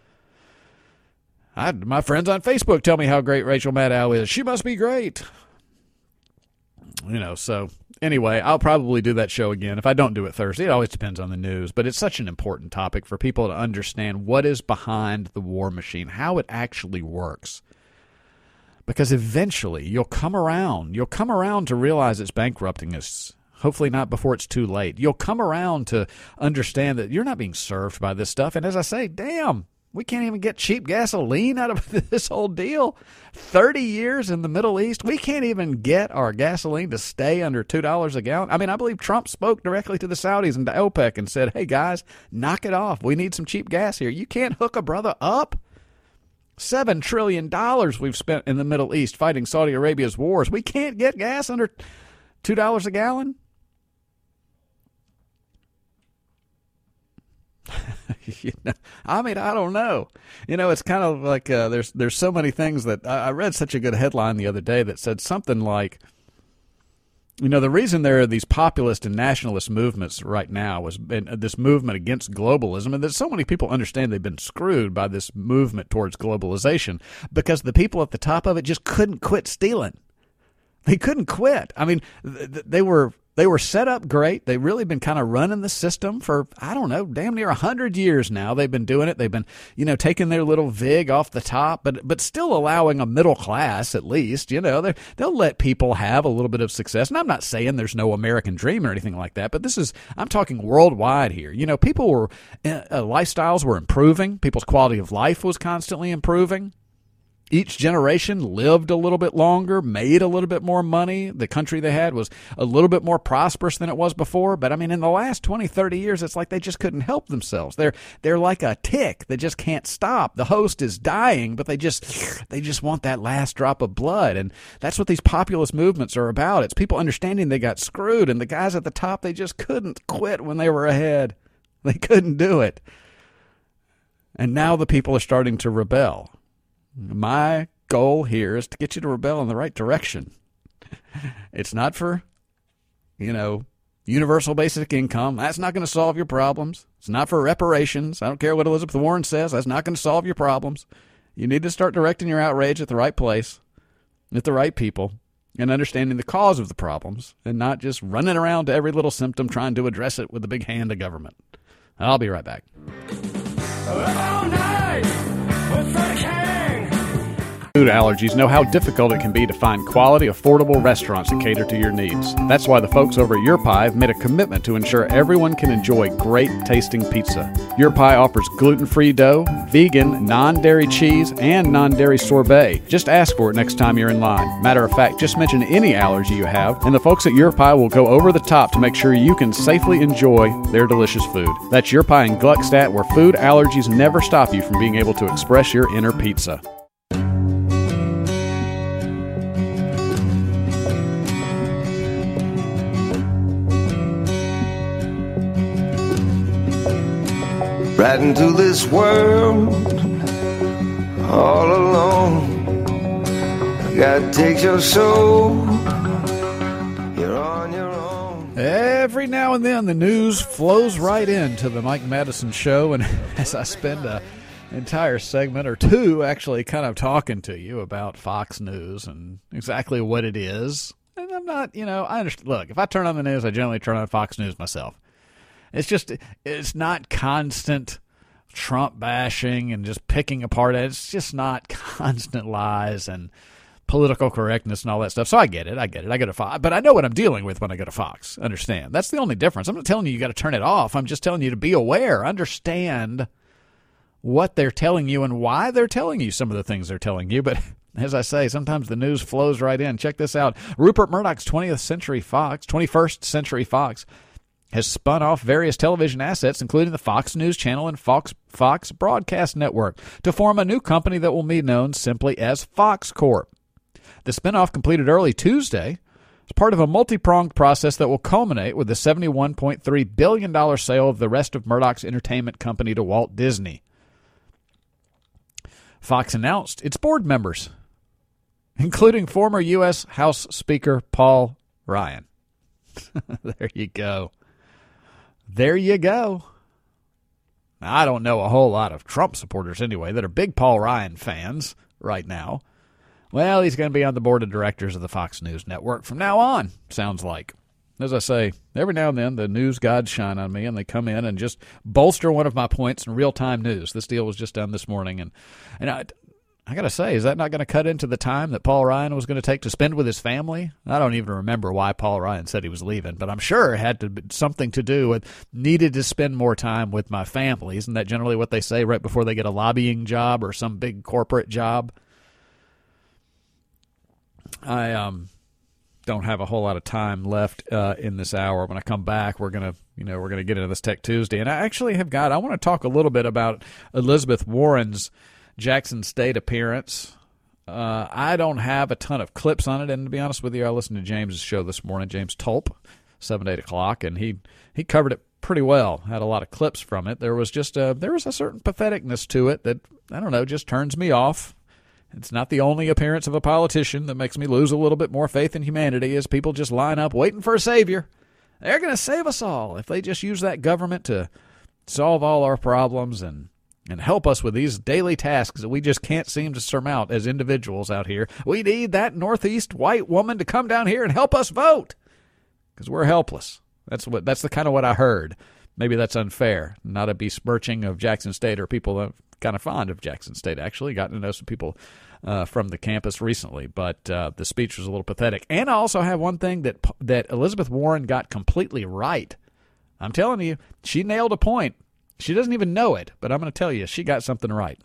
I, my friends on Facebook tell me how great Rachel Maddow is. She must be great. You know, so anyway, I'll probably do that show again. If I don't do it Thursday, it always depends on the news. But it's such an important topic for people to understand what is behind the war machine, how it actually works. Because eventually you'll come around. You'll come around to realize it's bankrupting us. Hopefully not before it's too late. You'll come around to understand that you're not being served by this stuff. And as I say, damn, we can't even get cheap gasoline out of this whole deal. thirty years in the Middle East, we can't even get our gasoline to stay under two dollars a gallon. I mean, I believe Trump spoke directly to the Saudis and to OPEC and said, hey, guys, knock it off. We need some cheap gas here. You can't hook a brother up. Seven trillion dollars we've spent in the Middle East fighting Saudi Arabia's wars. We can't get gas under two dollars a gallon? you know, I mean, I don't know. You know, it's kind of like uh, there's there's so many things that I, I read such a good headline the other day that said something like, you know, the reason there are these populist and nationalist movements right now was been, uh, this movement against globalism, and that so many people understand they've been screwed by this movement towards globalization because the people at the top of it just couldn't quit stealing. They couldn't quit. I mean, th- they were they were set up great. They've really been kind of running the system for, I don't know, damn near one hundred years now. They've been doing it. They've been, you know, taking their little vig off the top, but but still allowing a middle class at least. You know, they'll let people have a little bit of success. And I'm not saying there's no American dream or anything like that, but this is, I'm talking worldwide here. You know, people were, uh, lifestyles were improving. People's quality of life was constantly improving. Each generation lived a little bit longer, made a little bit more money. The country they had was a little bit more prosperous than it was before. But, I mean, in the last twenty, thirty years, it's like they just couldn't help themselves. They're they're like a tick that just can't stop. The host is dying, but they just they just want that last drop of blood. And that's what these populist movements are about. It's people understanding they got screwed, and the guys at the top, they just couldn't quit when they were ahead. They couldn't do it. And now the people are starting to rebel. My goal here is to get you to rebel in the right direction. It's not for, you know, universal basic income. That's not going to solve your problems. It's not for reparations. I don't care what Elizabeth Warren says. That's not going to solve your problems. You need to start directing your outrage at the right place, at the right people, and understanding the cause of the problems, and not just running around to every little symptom trying to address it with the big hand of government. I'll be right back. All night with the king. Food allergies know how difficult it can be to find quality, affordable restaurants that cater to your needs. That's why the folks over at Your Pie have made a commitment to ensure everyone can enjoy great tasting pizza. Your Pie offers gluten-free dough, vegan, non-dairy cheese, and non-dairy sorbet. Just ask for it next time you're in line. Matter of fact, just mention any allergy you have, and the folks at Your Pie will go over the top to make sure you can safely enjoy their delicious food. That's Your Pie in Gluckstadt, where food allergies never stop you from being able to express your inner pizza. Right into this world, all alone. God takes your soul, you're on your own. Every now and then the news flows right into the Mike Madison Show, and as I spend an entire segment or two actually kind of talking to you about Fox News and exactly what it is, and I'm not, you know, I understand. Look, if I turn on the news, I generally turn on Fox News myself. It's just, it's not constant Trump bashing and just picking apart. It's just not constant lies and political correctness and all that stuff. So I get it. I get it. I go to Fox. But I know what I'm dealing with when I go to Fox. Understand? That's the only difference. I'm not telling you you got to turn it off. I'm just telling you to be aware. Understand what they're telling you and why they're telling you some of the things they're telling you. But as I say, sometimes the news flows right in. Check this out. Rupert Murdoch's twentieth Century Fox, twenty-first Century Fox, has spun off various television assets, including the Fox News Channel and Fox Fox Broadcast Network, to form a new company that will be known simply as Fox Corp. The spinoff completed early Tuesday as part of a multi-pronged process that will culminate with the seventy-one point three billion dollars sale of the rest of Murdoch's entertainment company to Walt Disney. Fox announced its board members, including former U S House Speaker Paul Ryan. There you go. There you go. Now, I don't know a whole lot of Trump supporters anyway that are big Paul Ryan fans right now. Well, he's going to be on the board of directors of the Fox News Network from now on, sounds like. as I say, every now and then the news gods shine on me, and they come in and just bolster one of my points in real-time news. This deal was just done this morning, and and I, I got to say, is that not going to cut into the time that Paul Ryan was going to take to spend with his family? I don't even remember why Paul Ryan said he was leaving, but I'm sure it had to be something to do with needed to spend more time with my family. Isn't that generally what they say right before they get a lobbying job or some big corporate job? I um don't have a whole lot of time left uh, in this hour. When I come back, we're gonna you know we're gonna get into this Tech Tuesday, and I actually have got I want to talk a little bit about Elizabeth Warren's Jackson State appearance. Uh, I don't have a ton of clips on it, and to be honest with you, I listened to James's show this morning, James Tulp, seven to eight o'clock, and he he covered it pretty well. Had a lot of clips from it. There was just a there was a certain patheticness to it that I don't know just turns me off. It's not the only appearance of a politician that makes me lose a little bit more faith in humanity as people just line up waiting for a savior. They're going to save us all if they just use that government to solve all our problems and and help us with these daily tasks that we just can't seem to surmount as individuals out here. We need that Northeast white woman to come down here and help us vote because we're helpless. That's what. That's the kind of what I heard. Maybe that's unfair, not a besmirching of Jackson State or people that are kind of fond of Jackson State, actually. Gotten to know some people uh, from the campus recently, but uh, the speech was a little pathetic. And I also have one thing that that Elizabeth Warren got completely right. I'm telling you, she nailed a point. She doesn't even know it, but I'm going to tell you, she got something right.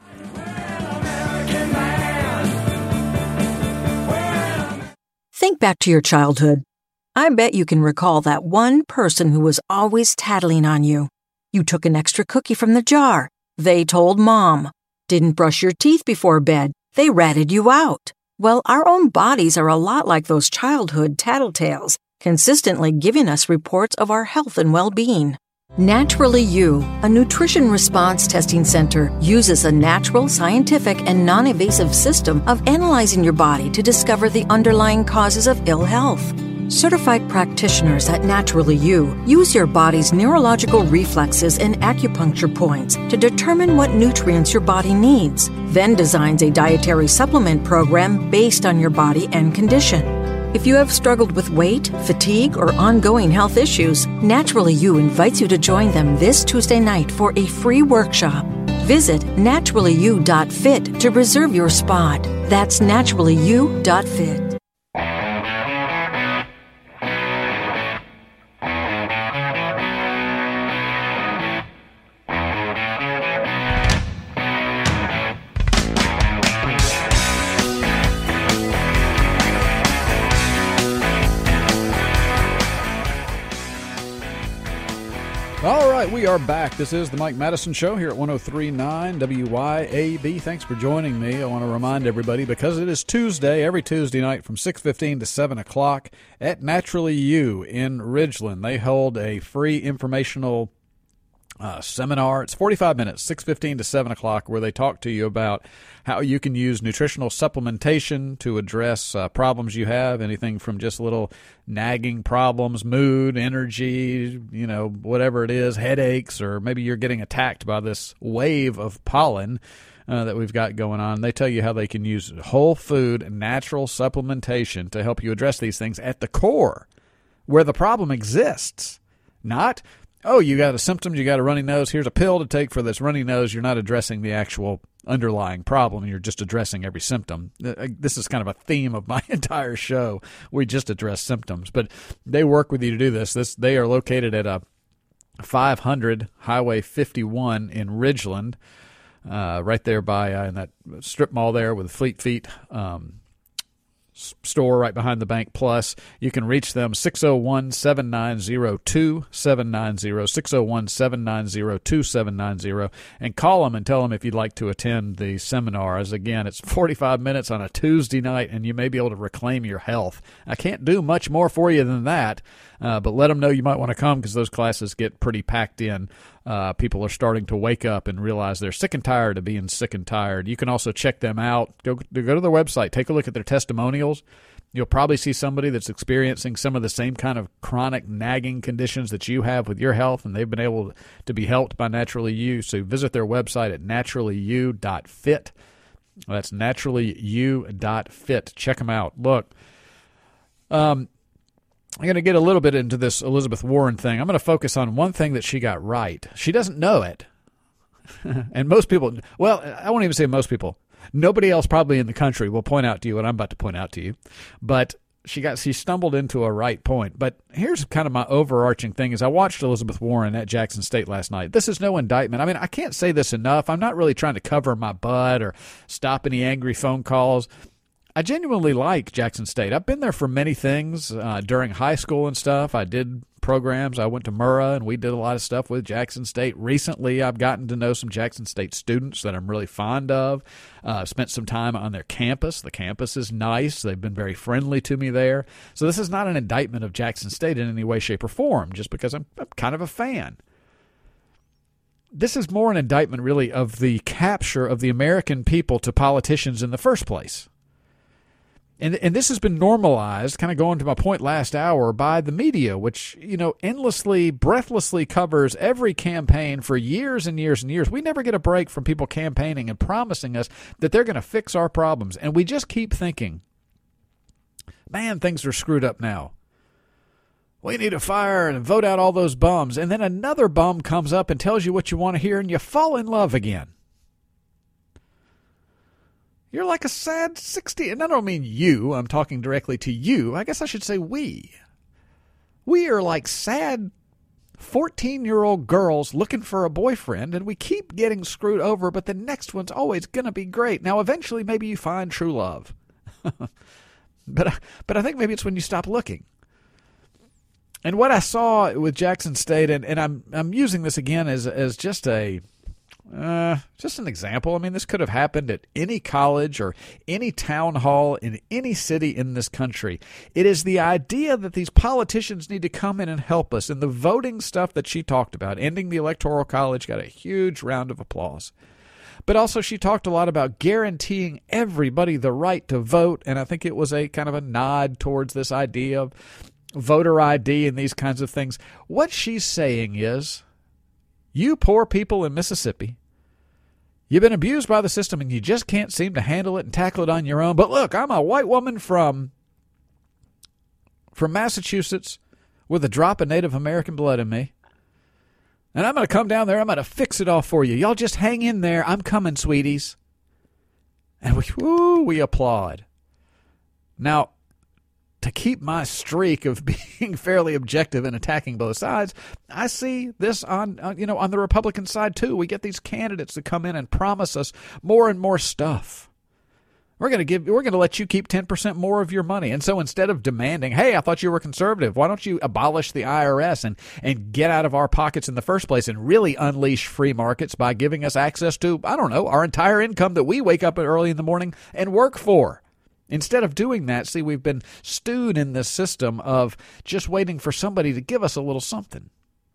Think back to your childhood. I bet you can recall that one person who was always tattling on you. You took an extra cookie from the jar. They told Mom. Didn't brush your teeth before bed. They ratted you out. Well, our own bodies are a lot like those childhood tattletales, consistently giving us reports of our health and well-being. Naturally You, a nutrition response testing center, uses a natural, scientific, and non-invasive system of analyzing your body to discover the underlying causes of ill health. Certified practitioners at Naturally You use your body's neurological reflexes and acupuncture points to determine what nutrients your body needs, then designs a dietary supplement program based on your body and condition. If you have struggled with weight, fatigue, or ongoing health issues, Naturally You invites you to join them this Tuesday night for a free workshop. Visit naturally you dot fit to reserve your spot. That's naturally you dot fit. All right, we are back. This is the Mike Madison Show here at one oh three point nine W Y A B. Thanks for joining me. I want to remind everybody, because it is Tuesday, every Tuesday night from six fifteen to seven o'clock at Naturally You in Ridgeland. They hold a free informational uh, seminar. It's forty-five minutes, six fifteen to seven o'clock, where they talk to you about how you can use nutritional supplementation to address uh, problems you have, anything from just little nagging problems, mood, energy, you know, whatever it is, headaches, or maybe you're getting attacked by this wave of pollen uh, that we've got going on. They tell you how they can use whole food, natural supplementation to help you address these things at the core, where the problem exists. Not, oh, you got a symptom, you got a runny nose, here's a pill to take for this runny nose. You're not addressing the actual underlying problem. You're just addressing every symptom. This is kind of a theme of my entire show. We just address symptoms, but they work with you to do this. This they are located at a five hundred Highway fifty-one in Ridgeland, uh, right there by uh, in that strip mall there with Fleet Feet um, store right behind the Bank Plus. You can reach them six oh one, seven nine oh, two seven nine oh, six oh one, seven nine oh, two seven nine oh, and call them and tell them if you'd like to attend the seminar. As again, it's forty-five minutes on a Tuesday night, and you may be able to reclaim your health. I can't do much more for you than that, uh, but let them know you might want to come because those classes get pretty packed in. Uh, people are starting to wake up and realize they're sick and tired of being sick and tired. You can also check them out. Go, go to their website. Take a look at their testimonials. You'll probably see somebody that's experiencing some of the same kind of chronic nagging conditions that you have with your health, and they've been able to be helped by Naturally You. So visit their website at naturally you dot fit. That's naturally you dot fit. Check them out. Look, um, I'm going to get a little bit into this Elizabeth Warren thing. I'm going to focus on one thing that she got right. She doesn't know it. And most people, well, I won't even say most people. Nobody else probably in the country will point out to you what I'm about to point out to you. But she got she stumbled into a right point. But here's kind of my overarching thing is I watched Elizabeth Warren at Jackson State last night. This is no indictment. I mean, I can't say this enough. I'm not really trying to cover my butt or stop any angry phone calls. I genuinely like Jackson State. I've been there for many things uh, during high school and stuff. I did programs. I went to Murrah, and we did a lot of stuff with Jackson State. Recently, I've gotten to know some Jackson State students that I'm really fond of. Uh, spent some time on their campus. The campus is nice. They've been very friendly to me there. So this is not an indictment of Jackson State in any way, shape, or form, just because I'm, I'm kind of a fan. This is more an indictment, really, of the capture of the American people to politicians in the first place. And and this has been normalized, kind of going to my point last hour, by the media, which, you know, endlessly, breathlessly covers every campaign for years and years and years. We never get a break from people campaigning and promising us that they're going to fix our problems. And we just keep thinking, man, things are screwed up now. We need to fire and vote out all those bums. And then another bum comes up and tells you what you want to hear, and you fall in love again. You're like a sad sixty, and I don't mean you, I'm talking directly to you. I guess I should say we. We are like sad fourteen-year-old girls looking for a boyfriend, and we keep getting screwed over, but the next one's always going to be great. Now, eventually, maybe you find true love. but, but I think maybe it's when you stop looking. And what I saw with Jackson State, and, and I'm I'm using this again as as just a... Uh, just an example. I mean, this could have happened at any college or any town hall in any city in this country. It is the idea that these politicians need to come in and help us. And the voting stuff that she talked about, ending the Electoral College, got a huge round of applause. But also she talked a lot about guaranteeing everybody the right to vote. And I think it was a kind of a nod towards this idea of voter I D and these kinds of things. What she's saying is, you poor people in Mississippi, you've been abused by the system and you just can't seem to handle it and tackle it on your own. But look, I'm a white woman from, from Massachusetts with a drop of Native American blood in me. And I'm going to come down there. I'm going to fix it all for you. Y'all just hang in there. I'm coming, sweeties. And we, woo, we applaud. Now, to keep my streak of being fairly objective and attacking both sides, I see this on, on you know on the Republican side too. We get these candidates that come in and promise us more and more stuff. We're going to give we're going to let you keep ten percent more of your money. And so instead of demanding, "Hey, I thought you were conservative. Why don't you abolish the I R S and and get out of our pockets in the first place and really unleash free markets by giving us access to, I don't know, our entire income that we wake up early in the morning and work for?" Instead of doing that, see, we've been stewed in this system of just waiting for somebody to give us a little something.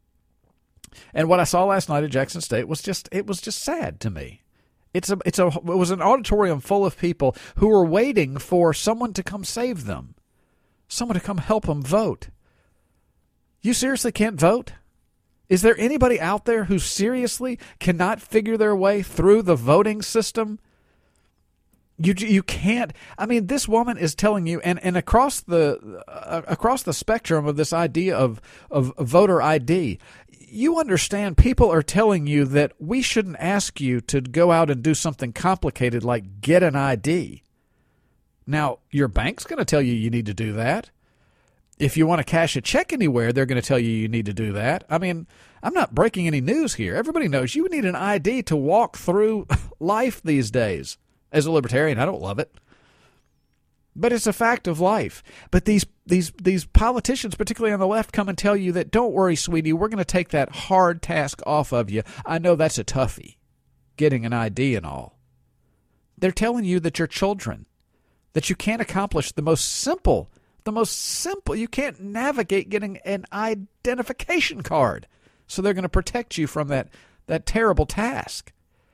And what I saw last night at Jackson State was just, it was just sad to me. It's a, it's a, it was an auditorium full of people who were waiting for someone to come save them, someone to come help them vote. You seriously can't vote? Is there anybody out there who seriously cannot figure their way through the voting system? You you can't. I mean, this woman is telling you, and, and across the uh, across the spectrum of this idea of of voter I D, you understand people are telling you that we shouldn't ask you to go out and do something complicated like get an I D. Now, your bank's going to tell you you need to do that. If you want to cash a check anywhere, they're going to tell you you need to do that. I mean, I'm not breaking any news here. Everybody knows you need an I D to walk through life these days. As a libertarian, I don't love it. But it's a fact of life. But these these these politicians, particularly on the left, come and tell you that, don't worry, sweetie, we're going to take that hard task off of you. I know that's a toughie, getting an I D and all. They're telling you that you're children, that you can't accomplish the most simple, the most simple, you can't navigate getting an identification card. So they're going to protect you from that, that terrible task.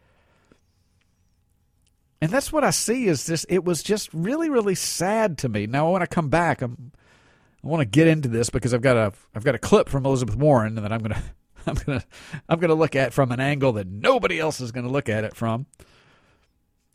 And that's what I see is this. It was just really, really sad to me. Now, when I come back, I'm, I want to get into this because I've got a, I've got a clip from Elizabeth Warren that I'm gonna, I'm gonna, I'm gonna look at from an angle that nobody else is going to look at it from.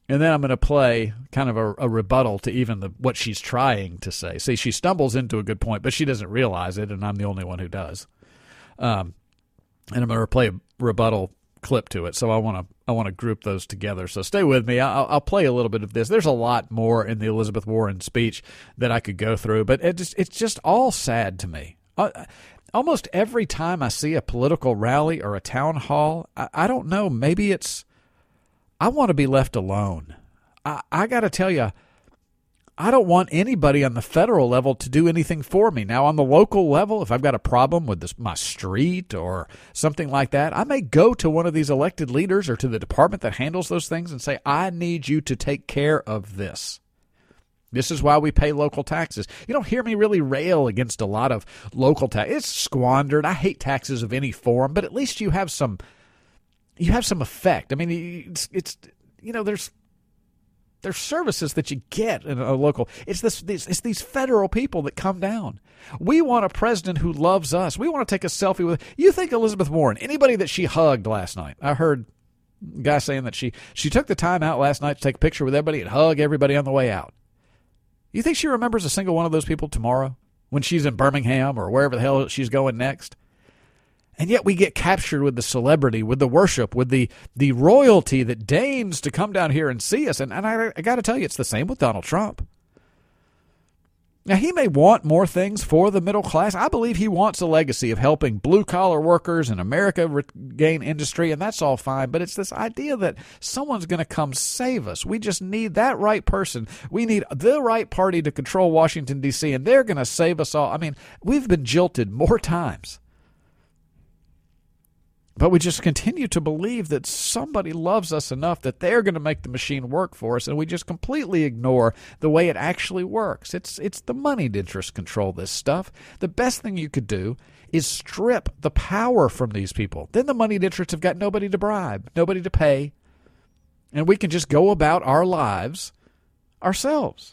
And then I'm going to play kind of a, a rebuttal to even the, what she's trying to say. See, she stumbles into a good point, but she doesn't realize it, and I'm the only one who does. Um, and I'm going to play a rebuttal clip to it, so I want to I want to group those together. So stay with me. I'll, I'll play a little bit of this. There's a lot more in the Elizabeth Warren speech that I could go through, but it just, it's just all sad to me. Uh, almost every time I see a political rally or a town hall, I, I don't know, maybe it's I want to be left alone. I, I got to tell you, I don't want anybody on the federal level to do anything for me. Now, on the local level, if I've got a problem with this, my street or something like that, I may go to one of these elected leaders or to the department that handles those things and say, I need you to take care of this. This is why we pay local taxes. You don't hear me really rail against a lot of local tax. It's squandered. I hate taxes of any form, but at least you have some you have some effect. I mean, it's, it's you know, there's there's services that you get in a local. It's this, these it's these federal people that come down. We want a president who loves us. We want to take a selfie with. You think Elizabeth Warren, anybody that she hugged last night? I heard a guy saying that she she took the time out last night to take a picture with everybody and hug everybody on the way out. You think she remembers a single one of those people tomorrow when she's in Birmingham or wherever the hell she's going next? And yet we get captured with the celebrity, with the worship, with the, the royalty that deigns to come down here and see us. And, and I, I got to tell you, it's the same with Donald Trump. Now, he may want more things for the middle class. I believe he wants a legacy of helping blue-collar workers and America regain industry, and that's all fine. But it's this idea that someone's going to come save us. We just need that right person. We need the right party to control Washington, D C, and they're going to save us all. I mean, we've been jilted more times. But we just continue to believe that somebody loves us enough that they're going to make the machine work for us, and we just completely ignore the way it actually works. It's it's the moneyed interests control this stuff. The best thing you could do is strip the power from these people. Then the moneyed interests have got nobody to bribe, nobody to pay, and we can just go about our lives ourselves.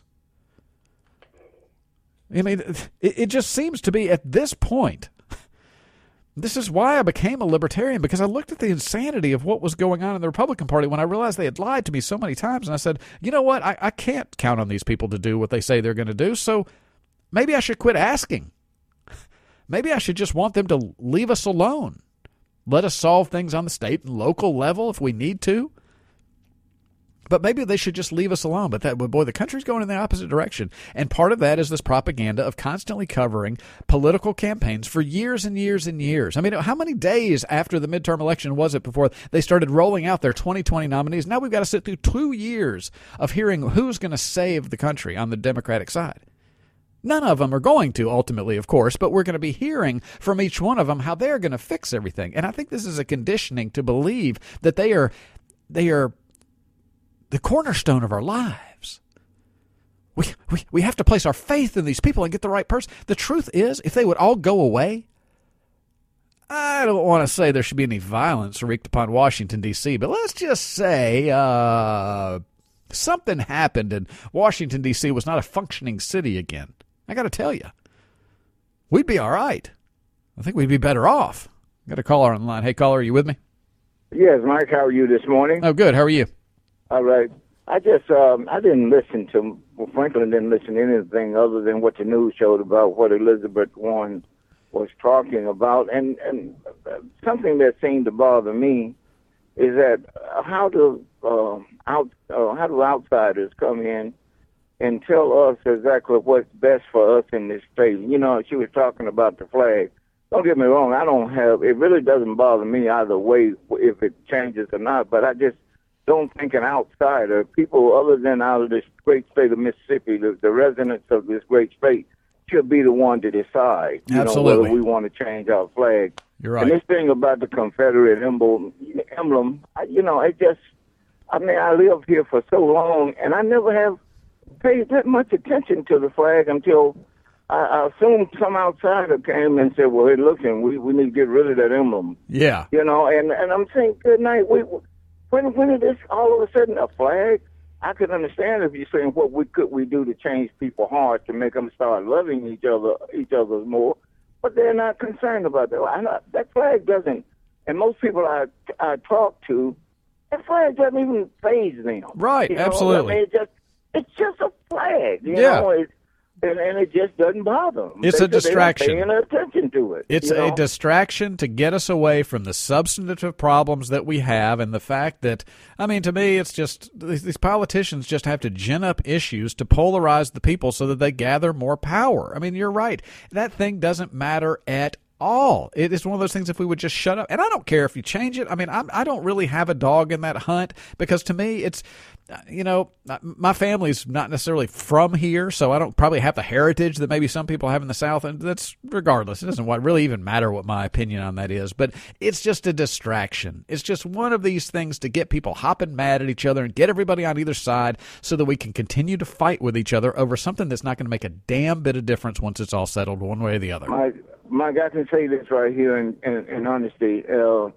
I mean, it, it just seems to be at this point. This is why I became a libertarian, because I looked at the insanity of what was going on in the Republican Party when I realized they had lied to me so many times. And I said, you know what? I, I can't count on these people to do what they say they're going to do. So maybe I should quit asking. Maybe I should just want them to leave us alone. Let us solve things on the state and local level if we need to. But maybe they should just leave us alone. But that, boy, the country's going in the opposite direction. And part of that is this propaganda of constantly covering political campaigns for years and years and years. I mean, how many days after the midterm election was it before they started rolling out their twenty twenty nominees? Now we've got to sit through two years of hearing who's going to save the country on the Democratic side. None of them are going to, ultimately, of course, but we're going to be hearing from each one of them how they're going to fix everything. And I think this is a conditioning to believe that they are they are the cornerstone of our lives. We, we we have to place our faith in these people and get the right person. The truth is, if they would all go away, I don't want to say there should be any violence wreaked upon Washington, D C, but let's just say uh, something happened and Washington, D C was not a functioning city again. I got to tell you, we'd be all right. I think we'd be better off. Got a caller on the line. Hey, caller, are you with me? Yes, Mike, how are you this morning? Oh, good. How are you? All right. I just, um, I didn't listen to, well, Franklin didn't listen to anything other than what the news showed about what Elizabeth Warren was talking about. And, and something that seemed to bother me is that how do, uh, out, uh, how do outsiders come in and tell us exactly what's best for us in this state? You know, she was talking about the flag. Don't get me wrong, I don't have, it really doesn't bother me either way if it changes or not, but I just don't think an outsider, people other than out of this great state of Mississippi, the, the residents of this great state, should be the one to decide, you Absolutely. know, whether we want to change our flag. You're right. And this thing about the Confederate emblem, emblem, I, you know, it just, I mean, I lived here for so long, and I never have paid that much attention to the flag until I, I assumed some outsider came and said, well, hey, look, we, we need to get rid of that emblem. Yeah. You know, and, and I'm saying, good night, we... When when is this all of a sudden a flag? I could understand if you're saying what we could we do to change people's hearts to make them start loving each other each other more, but they're not concerned about that. I not, that flag doesn't. And most people I I talk to, that flag doesn't even faze them. Right, you know? absolutely. I mean, it just, it's just a flag, you yeah. know. It's, And, and it just doesn't bother them. It's they, a distraction. They're not paying attention to it. It's you know? a distraction to get us away from the substantive problems that we have and the fact that, I mean, to me, it's just these politicians just have to gin up issues to polarize the people so that they gather more power. I mean, you're right. That thing doesn't matter at all. It is one of those things if we would just shut up. And I don't care if you change it. I mean, I'm, I don't really have a dog in that hunt because to me it's, you know, my family's not necessarily from here, so I don't probably have the heritage that maybe some people have in the South. And that's regardless. It doesn't really even matter what my opinion on that is. But it's just a distraction. It's just one of these things to get people hopping mad at each other and get everybody on either side so that we can continue to fight with each other over something that's not going to make a damn bit of difference once it's all settled one way or the other. Mike, Mike, I can say this right here in, in, in honesty. Uh,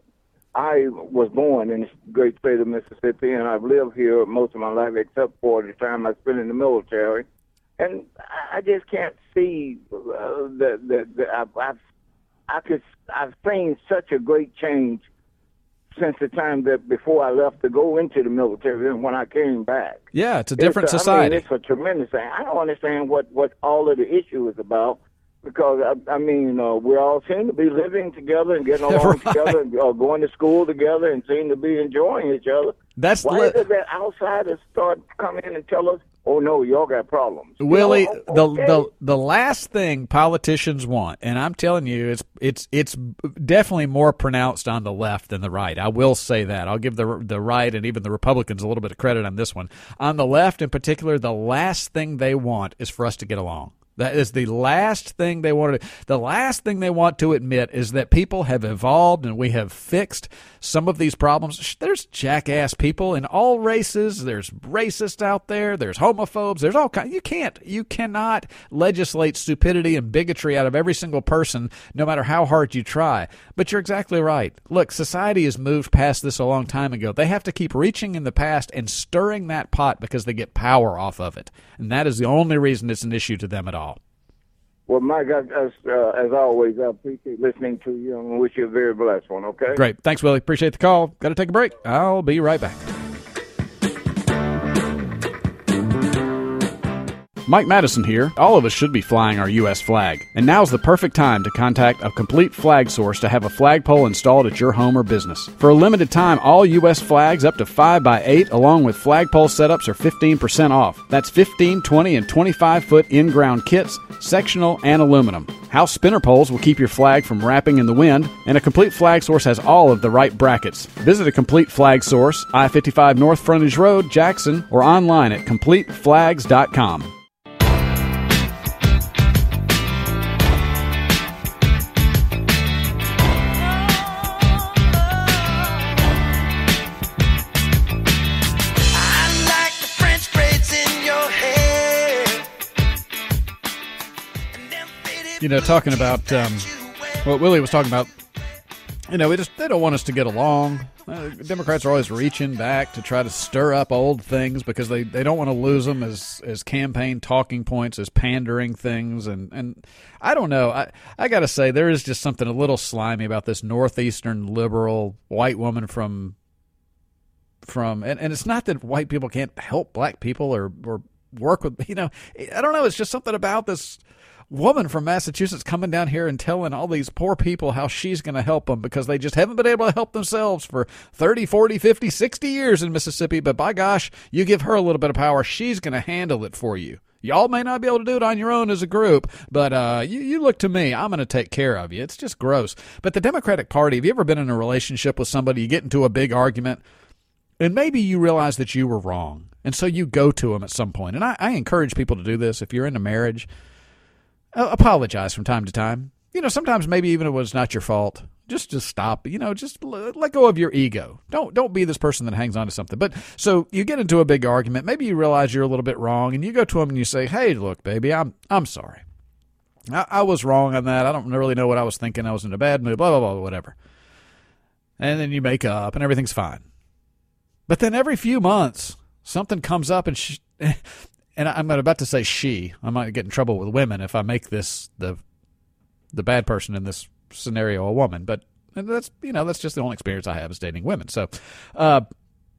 I was born in this great state of Mississippi, and I've lived here most of my life except for the time I spent in the military. And I just can't see uh, that that that I've, I've I could I've seen such a great change since the time that before I left to go into the military and when I came back. Yeah, it's a different it's a, society. I mean, it's a tremendous thing. I don't understand what, what all of the issue is about. Because, I, I mean, uh, we all seem to be living together and getting along right. together, and, uh, going to school together and seem to be enjoying each other. That's Why li- is it that outsiders start coming in and tell us, oh, no, y'all got problems? Willie, you know, okay. the, the the last thing politicians want, and I'm telling you, it's it's it's definitely more pronounced on the left than the right. I will say that. I'll give the the right and even the Republicans a little bit of credit on this one. On the left in particular, the last thing they want is for us to get along. That is the last thing they want to, the last thing they want to admit is that people have evolved and we have fixed some of these problems. There's jackass people in all races. There's racists out there. There's homophobes. There's all kinds. You can't, you cannot legislate stupidity and bigotry out of every single person, no matter how hard you try. But you're exactly right. Look, society has moved past this a long time ago. They have to keep reaching in the past and stirring that pot because they get power off of it. And that is the only reason it's an issue to them at all. Well, Mike, as, uh, as always, I appreciate listening to you and wish you a very blessed one, okay? Great. Thanks, Willie. Appreciate the call. Got to take a break. I'll be right back. Mike Madison here. All of us should be flying our U S flag, and now's the perfect time to contact a complete flag source to have a flagpole installed at your home or business. For a limited time, all U S flags up to five by eight along with flagpole setups are fifteen percent off. That's fifteen, twenty, and twenty-five foot in-ground kits, sectional, and aluminum. House spinner poles will keep your flag from wrapping in the wind, and a complete flag source has all of the right brackets. Visit a Complete Flag Source, I fifty-five North Frontage Road, Jackson, or online at complete flags dot com. You know, talking about um, what Willie was talking about, you know, we just they don't want us to get along. Uh, Democrats are always reaching back to try to stir up old things because they, they don't want to lose them as, as campaign talking points, as pandering things. And, and I don't know. I, I got to say, there is just something a little slimy about this northeastern liberal white woman from, from and, and it's not that white people can't help black people or, or work with, you know, I don't know. It's just something about this woman from Massachusetts coming down here and telling all these poor people how she's going to help them because they just haven't been able to help themselves for thirty, forty, fifty, sixty years in Mississippi. But by gosh, you give her a little bit of power, she's going to handle it for you. Y'all may not be able to do it on your own as a group, but uh, you, you look to me. I'm going to take care of you. It's just gross. But the Democratic Party, have you ever been in a relationship with somebody, you get into a big argument, and maybe you realize that you were wrong, and so you go to them at some point. And I, I encourage people to do this. If you're in a marriage, uh, apologize from time to time. You know, sometimes maybe even if it was not your fault. Just just stop, you know, just let go of your ego. Don't don't be this person that hangs on to something. But so you get into a big argument. Maybe you realize you're a little bit wrong, and you go to them and you say, hey, look, baby, I'm I'm sorry. I, I was wrong on that. I don't really know what I was thinking. I was in a bad mood, blah, blah, blah, whatever. And then you make up, and everything's fine. But then every few months, something comes up, and she, and I'm about to say she. I might get in trouble with women if I make this the the bad person in this scenario a woman, but that's, you know, that's just the only experience I have is dating women. So uh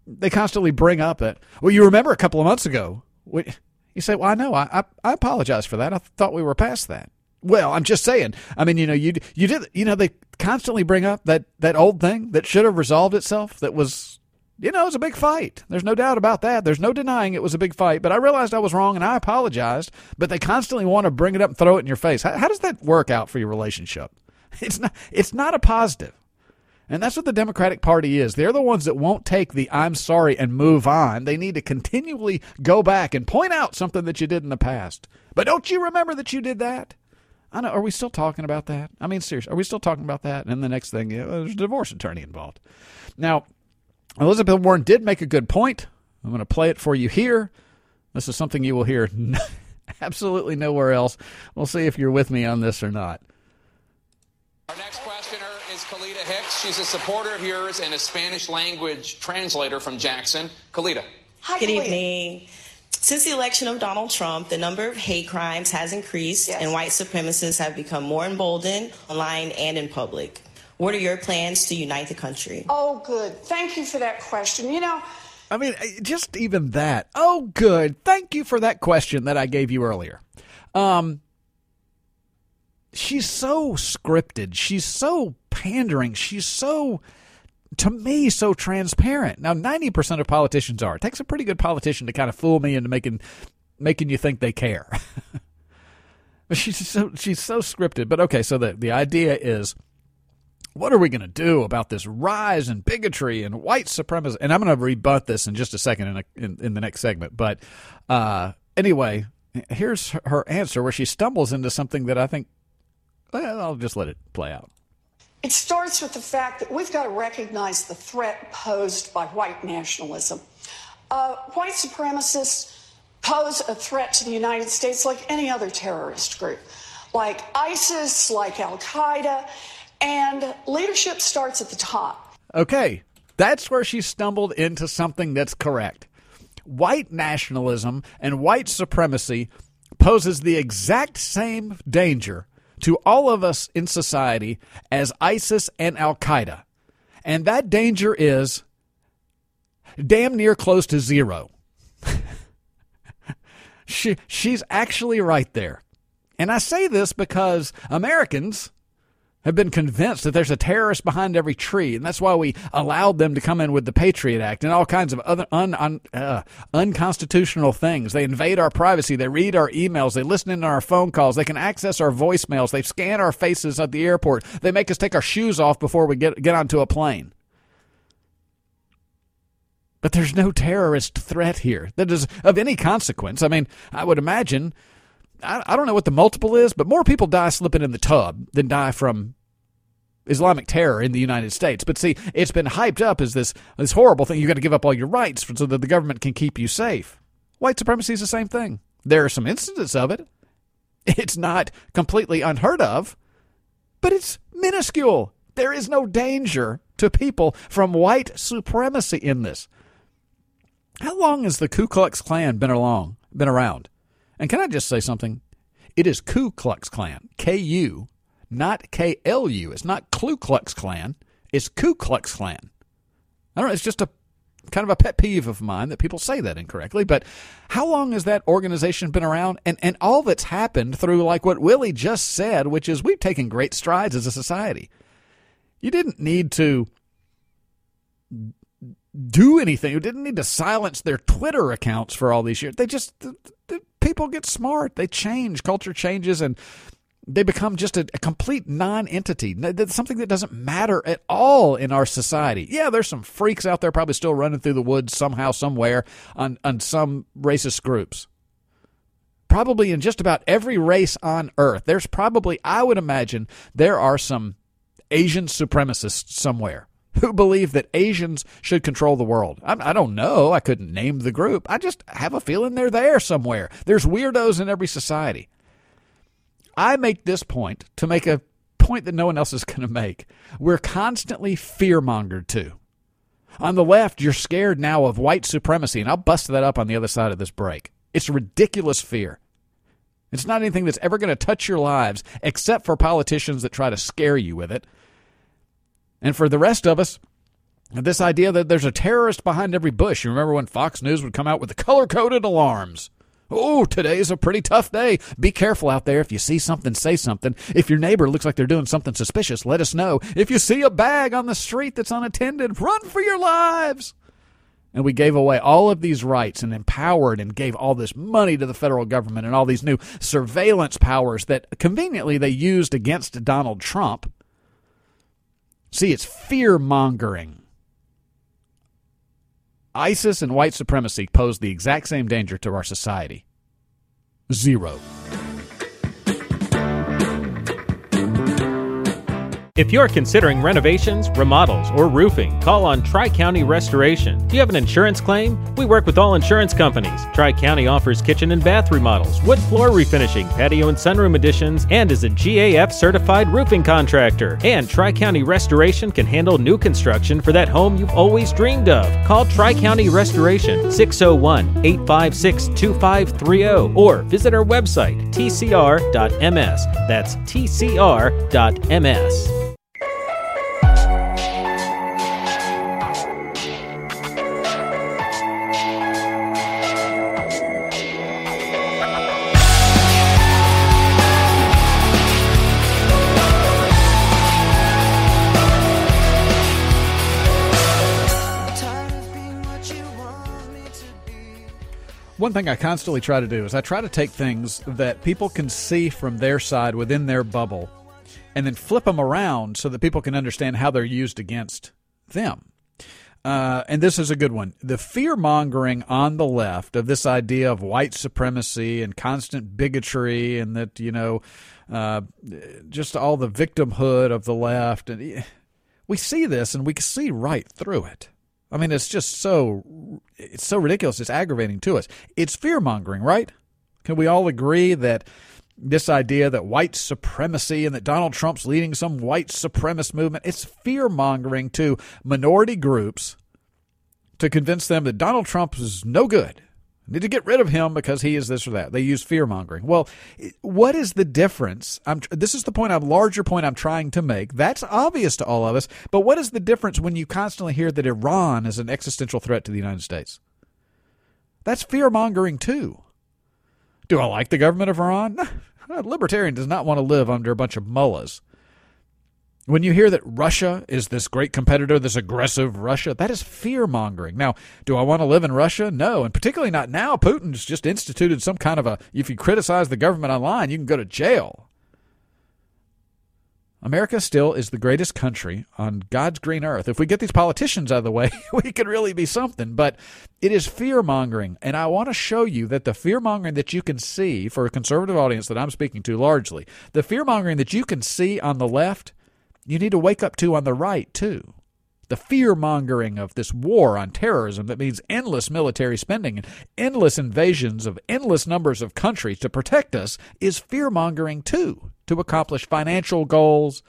they constantly bring up it. Well, you remember a couple of months ago, we, you say, well, I know, I, I I apologize for that. I thought we were past that. Well, I'm just saying. I mean, you know, you you did, you know, they constantly bring up that, that old thing that should have resolved itself. That was, you know, it was a big fight. There's no doubt about that. There's no denying it was a big fight. But I realized I was wrong and I apologized. But they constantly want to bring it up and throw it in your face. How, how does that work out for your relationship? It's not. It's not a positive. And that's what the Democratic Party is. They're the ones that won't take the I'm sorry and move on. They need to continually go back and point out something that you did in the past. But don't you remember that you did that? I know. Are we still talking about that? I mean, seriously, are we still talking about that? And the next thing, you know, there's a divorce attorney involved. Now, Elizabeth Warren did make a good point. I'm going to play it for you here. This is something you will hear absolutely nowhere else. We'll see if you're with me on this or not. Our next questioner is Kalita Hicks. She's a supporter of yours and a Spanish language translator from Jackson. Kalita. Hi, Good Kalita. evening. Since the election of Donald Trump, the number of hate crimes has increased, yes. and white supremacists have become more emboldened online and in public. What are your plans to unite the country? Oh, good. Thank you for that question. You know, I mean, just even that. Oh, good. Thank you for that question that I gave you earlier. Um, she's so scripted. She's so pandering. She's so, to me, so transparent. Now, ninety percent of politicians are. It takes a pretty good politician to kind of fool me into making making you think they care. But she's so she's so scripted. But okay, so the, the idea is, what are we going to do about this rise in bigotry and white supremacy? And I'm going to rebut this in just a second in, a, in, in the next segment. But uh, anyway, here's her answer where she stumbles into something that I think, well, I'll just let it play out. It starts with the fact that we've got to recognize the threat posed by white nationalism. Uh, white supremacists pose a threat to the United States like any other terrorist group, like ISIS, like Al-Qaeda, and leadership starts at the top. Okay, that's where she stumbled into something that's correct. White nationalism and white supremacy poses the exact same danger to all of us in society as ISIS and Al-Qaeda. And that danger is damn near close to zero. she, she's actually right there. And I say this because Americans have been convinced that there's a terrorist behind every tree, and that's why we allowed them to come in with the Patriot Act and all kinds of other un, un, uh, unconstitutional things. They invade our privacy. They read our emails. They listen in on our phone calls. They can access our voicemails. They scan our faces at the airport. They make us take our shoes off before we get, get onto a plane. But there's no terrorist threat here that is of any consequence. I mean, I would imagine... I don't know what the multiple is, but more people die slipping in the tub than die from Islamic terror in the United States. But see, it's been hyped up as this this horrible thing. You've got to give up all your rights so that the government can keep you safe. White supremacy is the same thing. There are some instances of it. It's not completely unheard of, but it's minuscule. There is no danger to people from white supremacy in this. How long has the Ku Klux Klan been along, been around? And can I just say something? It is Ku Klux Klan, K U, not K L U. It's not Ku Klux Klan. It's Ku Klux Klan. I don't know. It's just a kind of a pet peeve of mine that people say that incorrectly. But how long has that organization been around? And and all that's happened through like what Willie just said, which is we've taken great strides as a society. You didn't need to do anything. You didn't need to silence their Twitter accounts for all these years. They just... The, the, people get smart. They change. Culture changes, and they become just a, a complete non-entity. That's something that doesn't matter at all in our society. Yeah, there's some freaks out there probably still running through the woods somehow, somewhere on, on some racist groups. Probably in just about every race on earth. There's probably, I would imagine, there are some Asian supremacists somewhere who believe that Asians should control the world. I, I don't know. I couldn't name the group. I just have a feeling they're there somewhere. There's weirdos in every society. I make this point to make a point that no one else is going to make. We're constantly fear-mongered too. On the left, you're scared now of white supremacy, and I'll bust that up on the other side of this break. It's ridiculous fear. It's not anything that's ever going to touch your lives except for politicians that try to scare you with it. And for the rest of us, This idea that there's a terrorist behind every bush. You remember when Fox News would come out with the color-coded alarms? Oh, today's a pretty tough day. Be careful out there. If you see something, say something. If your neighbor looks like they're doing something suspicious, let us know. If you see a bag on the street that's unattended, run for your lives. And we gave away all of these rights and empowered and gave all this money to the federal government and all these new surveillance powers that conveniently they used against Donald Trump. See, it's fear-mongering. ISIS and white supremacy pose the exact same danger to our society. Zero. If you're considering renovations, remodels, or roofing, call on Tri-County Restoration. Do you have an insurance claim? We work with all insurance companies. Tri-County offers kitchen and bath remodels, wood floor refinishing, patio and sunroom additions, and is a G A F-certified roofing contractor. And Tri-County Restoration can handle new construction for that home you've always dreamed of. Call Tri-County Restoration, six oh one, eight five six, two five three oh, or visit our website, T C R dot M S. That's T C R dot M S. One thing I constantly try to do is I try to take things that people can see from their side within their bubble and then flip them around so that people can understand how they're used against them. Uh, and this is a good one. The fear-mongering on the left of this idea of white supremacy and constant bigotry and that, you know, uh, just all the victimhood of the left. And we see this and we can see right through it. I mean, it's just so it's so ridiculous. It's aggravating to us. It's fear-mongering, right? Can we all agree that this idea that white supremacy and that Donald Trump's leading some white supremacist movement, it's fear-mongering to minority groups to convince them that Donald Trump is no good. Need to get rid of him because he is this or that. They use fear-mongering. Well, what is the difference? I'm, this is the point, a larger point I'm trying to make. That's obvious to all of us. But what is the difference when you constantly hear that Iran is an existential threat to the United States? That's fear-mongering too. Do I like the government of Iran? A libertarian does not want to live under a bunch of mullahs. When you hear that Russia is this great competitor, this aggressive Russia, that is fear-mongering. Now, do I want to live in Russia? No, and particularly not now. Putin's just instituted some kind of a, if you criticize the government online, you can go to jail. America still is the greatest country on God's green earth. If we get these politicians out of the way, we could really be something. But it is fear-mongering, and I want to show you that the fear-mongering that you can see, for a conservative audience that I'm speaking to largely, the fear-mongering that you can see on the left, you need to wake up to on the right, too. The fear-mongering of this war on terrorism that means endless military spending and endless invasions of endless numbers of countries to protect us is fear-mongering, too, to accomplish financial goals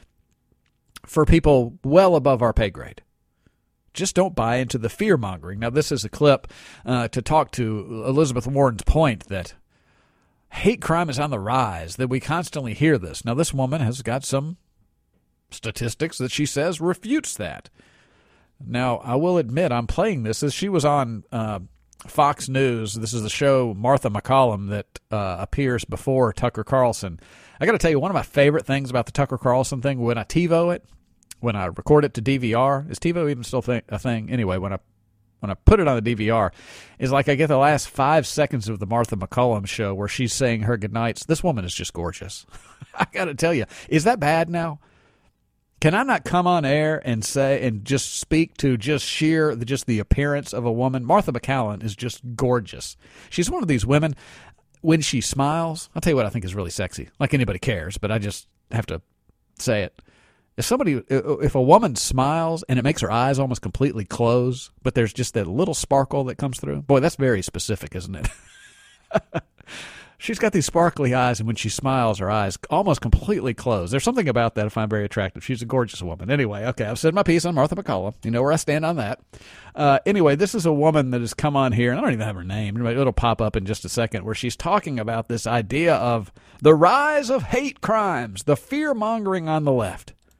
for people well above our pay grade. Just don't buy into the fear-mongering. Now, this is a clip uh, to talk to Elizabeth Warren's point that hate crime is on the rise, that we constantly hear this. Now, this woman has got some statistics that she says refutes that. Now, I will admit I'm playing this as she was on uh, Fox News. This is the show Martha McCallum that uh, appears before Tucker Carlson. I got to tell you, one of my favorite things about the Tucker Carlson thing, when I TiVo it, when I record it to D V R, is TiVo even still th- a thing? Anyway, when I when I put it on the D V R, is like I get the last five seconds of the Martha McCallum show where she's saying her goodnights. This woman is just gorgeous. I got to tell you, is that bad now? Can I not come on air and say and just speak to just sheer just the appearance of a woman? Martha McCallum is just gorgeous. She's one of these women, when she smiles, I'll tell you what I think is really sexy. Like anybody cares, but I just have to say it. If somebody, if a woman smiles and it makes her eyes almost completely close, but there's just that little sparkle that comes through, boy, that's very specific, isn't it? She's got these sparkly eyes, and when she smiles, her eyes almost completely close. There's something about that I find very attractive. She's a gorgeous woman. Anyway, okay, I've said my piece on Martha McCallum. You know where I stand on that. Uh, anyway, this is a woman that has come on here, and I don't even have her name. It'll pop up in just a second, where she's talking about this idea of the rise of hate crimes, the fear-mongering on the left.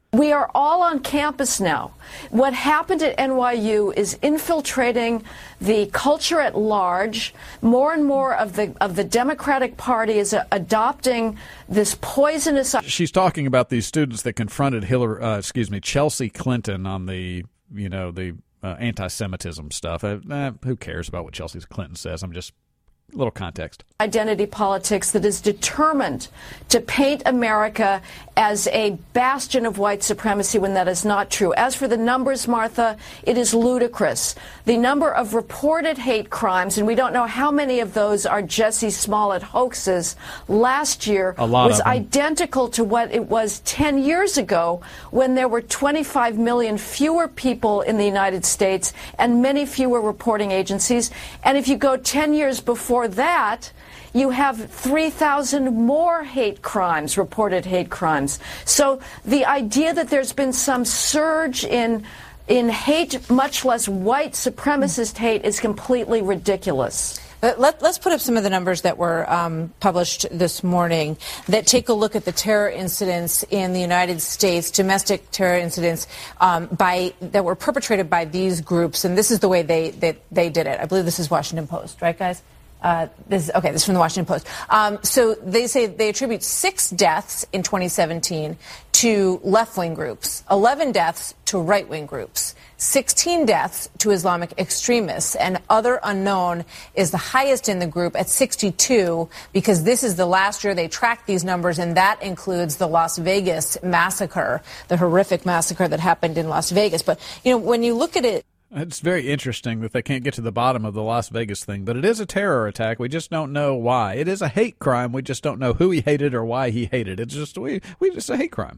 We are all on campus now. What happened at N Y U is infiltrating the culture at large. More and more of the of the Democratic Party is uh, adopting this poisonous. She's talking about these students that confronted Hillary, uh, excuse me, Chelsea Clinton on the, you know, the uh, anti-Semitism stuff. Uh, eh, who cares about what Chelsea Clinton says? I'm just a little context. Identity politics that is determined to paint America as a bastion of white supremacy when that is not true. As for the numbers, Martha, it is ludicrous. The number of reported hate crimes, and we don't know how many of those are Jussie Smollett hoaxes, last year was identical to what it was ten years ago when there were twenty-five million fewer people in the United States and many fewer reporting agencies. And if you go ten years before that, you have three thousand more hate crimes, reported hate crimes. So the idea that there's been some surge in in hate, much less white supremacist hate, is completely ridiculous. Let, let's put up some of the numbers that were um, published this morning that take a look at the terror incidents in the United States, domestic terror incidents um, by that were perpetrated by these groups. And this is the way they, they, they did it. I believe this is Washington Post, right, guys? Uh, this okay. This is from the Washington Post. Um, so they say they attribute six deaths in twenty seventeen to left-wing groups, eleven deaths to right-wing groups, sixteen deaths to Islamic extremists, and other unknown is the highest in the group at sixty-two, because this is the last year they tracked these numbers, and that includes the Las Vegas massacre, the horrific massacre that happened in Las Vegas. But you know, when you look at it. It's very interesting that they can't get to the bottom of the Las Vegas thing, but it is a terror attack. We just don't know why. It is a hate crime. We just don't know who he hated or why he hated. It's just we we just a hate crime.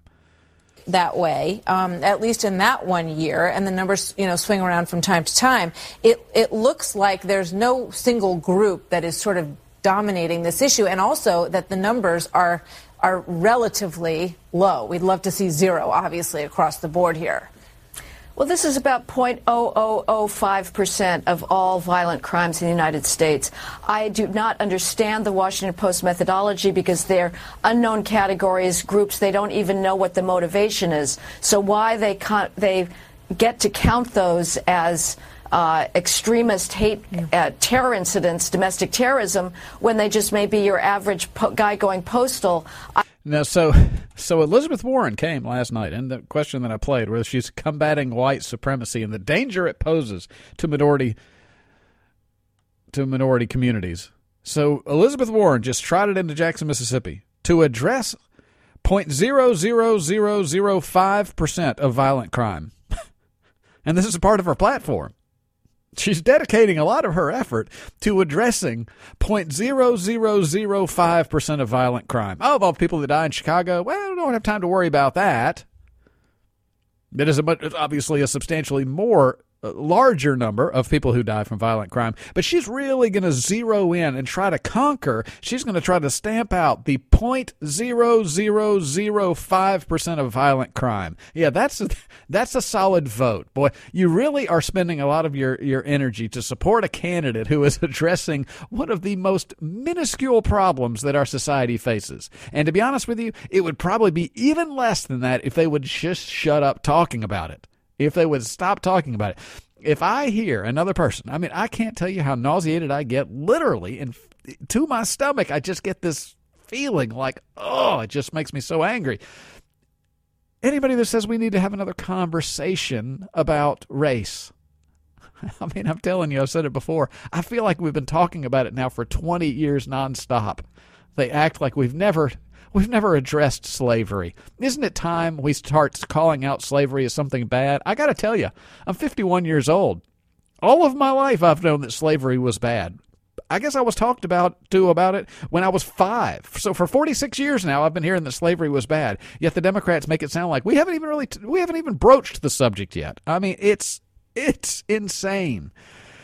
That way, um, at least in that one year, and the numbers, you know, swing around from time to time. It it looks like there's no single group that is sort of dominating this issue, and also that the numbers are are relatively low. We'd love to see zero, obviously, across the board here. Well, this is about zero point zero zero zero five percent of all violent crimes in the United States. I do not understand the Washington Post methodology because they're unknown categories, groups. They don't even know what the motivation is. So why they con- they get to count those as uh, extremist hate uh, terror incidents, domestic terrorism, when they just may be your average po- guy going postal. I- Now, so so Elizabeth Warren came last night, and the question that I played was she's combating white supremacy and the danger it poses to minority to minority communities. So Elizabeth Warren just trotted into Jackson, Mississippi to address zero point zero zero zero zero five percent of violent crime. And this is a part of her platform. She's dedicating a lot of her effort to addressing zero point zero zero zero five percent of violent crime. Oh, of all the people that die in Chicago, well, we don't have time to worry about that. It is a, obviously a substantially more uh, larger number of people who die from violent crime. But she's really going to zero in and try to conquer. She's going to try to stamp out the zero point zero zero zero five percent of violent crime. Yeah, that's a, that's a solid vote. Boy, you really are spending a lot of your, your energy to support a candidate who is addressing one of the most minuscule problems that our society faces. And to be honest with you, it would probably be even less than that if they would just shut up talking about it. If they would stop talking about it. If I hear another person, I mean, I can't tell you how nauseated I get, literally, and to my stomach, I just get this feeling like, oh, it just makes me so angry. Anybody that says we need to have another conversation about race. I mean, I'm telling you, I've said it before. I feel like we've been talking about it now for twenty years nonstop. They act like we've never... We've never addressed slavery. Isn't it time we start calling out slavery as something bad? I got to tell you, I'm fifty-one years old. All of my life I've known that slavery was bad. I guess I was talked about to about it when I was five. So for forty-six years now, I've been hearing that slavery was bad. Yet the Democrats make it sound like we haven't even really t- we haven't even broached the subject yet. I mean, it's it's insane.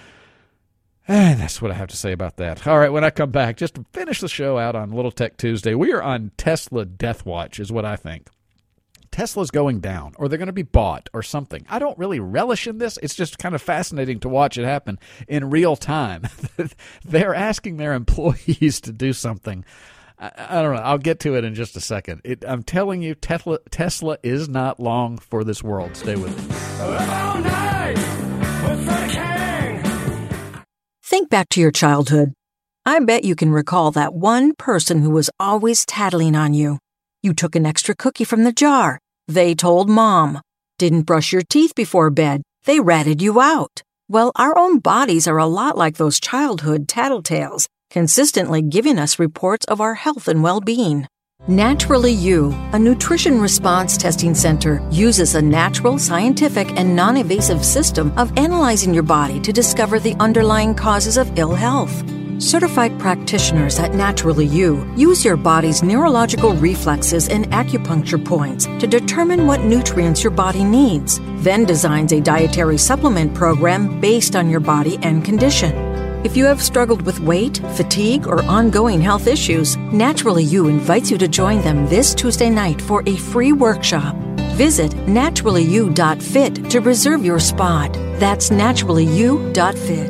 And that's what I have to say about that. All right, when I come back, just to finish the show out on Little Tech Tuesday, we are on Tesla Death Watch, is what I think. Tesla's going down, or they're going to be bought, or something. I don't really relish in this. It's just kind of fascinating to watch it happen in real time. They're asking their employees to do something. I, I don't know. I'll get to it in just a second. It, I'm telling you, Tesla, Tesla is not long for this world. Stay with me. All night with the king. Think back to your childhood. I bet you can recall that one person who was always tattling on you. You took an extra cookie from the jar. They told mom. Didn't brush your teeth before bed. They ratted you out. Well, our own bodies are a lot like those childhood tattletales, consistently giving us reports of our health and well-being. Naturally You, a nutrition response testing center, uses a natural, scientific, and non-invasive system of analyzing your body to discover the underlying causes of ill health. Certified practitioners at Naturally You use your body's neurological reflexes and acupuncture points to determine what nutrients your body needs, then designs a dietary supplement program based on your body and condition. If you have struggled with weight, fatigue, or ongoing health issues, Naturally You invites you to join them this Tuesday night for a free workshop. Visit naturally you dot fit to reserve your spot. That's naturally you dot fit.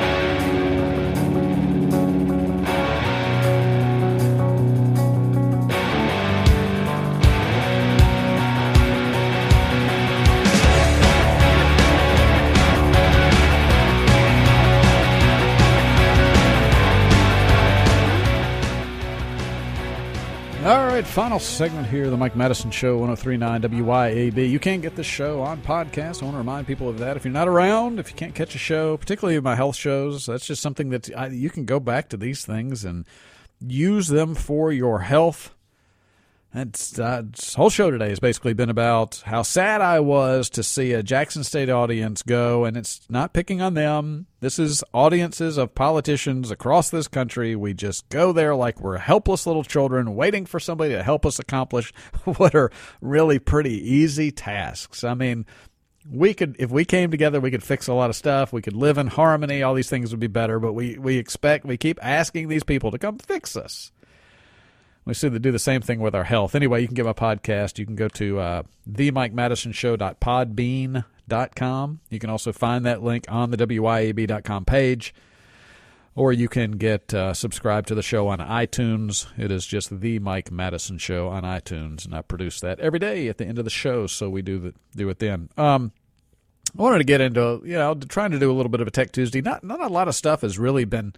All right, final segment here, the Mike Madison Show, one oh three point nine W Y A B. You can get this show on podcast. I want to remind people of that. If you're not around, if you can't catch a show, particularly my health shows, that's just something that I, you can go back to these things and use them for your health. That's, uh, this whole show today has basically been about how sad I was to see a Jackson State audience go, and it's not picking on them. This is audiences of politicians across this country. We just go there like we're helpless little children waiting for somebody to help us accomplish what are really pretty easy tasks. I mean, we could, if we came together, we could fix a lot of stuff. We could live in harmony. All these things would be better, but we, we expect, we keep asking these people to come fix us. We see they do the same thing with our health. Anyway, you can get my podcast. You can go to uh, the mike madison show dot podbean dot com. You can also find that link on the W Y A B dot com page. Or you can get uh, subscribed to the show on iTunes. It is just The Mike Madison Show on iTunes, and I produce that every day at the end of the show, so we do the, do it then. Um, I wanted to get into, you know, trying to do a little bit of a Tech Tuesday. Not, not a lot of stuff has really been,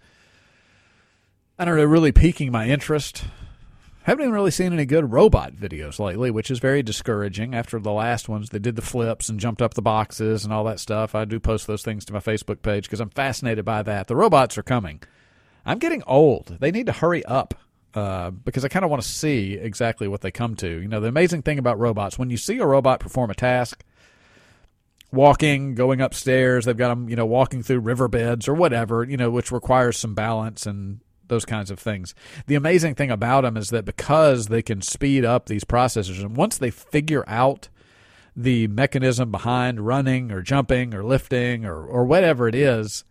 I don't know, really piquing my interest. Haven't even really seen any good robot videos lately, which is very discouraging. After the last ones, they did the flips and jumped up the boxes and all that stuff. I do post those things to my Facebook page because I'm fascinated by that. The robots are coming. I'm getting old. They need to hurry up uh, because I kind of want to see exactly what they come to. You know, the amazing thing about robots, when you see a robot perform a task, walking, going upstairs, they've got them, you know, walking through riverbeds or whatever, you know, which requires some balance and those kinds of things. The amazing thing about them is that because they can speed up these processes, and once they figure out the mechanism behind running or jumping or lifting or, or whatever it is,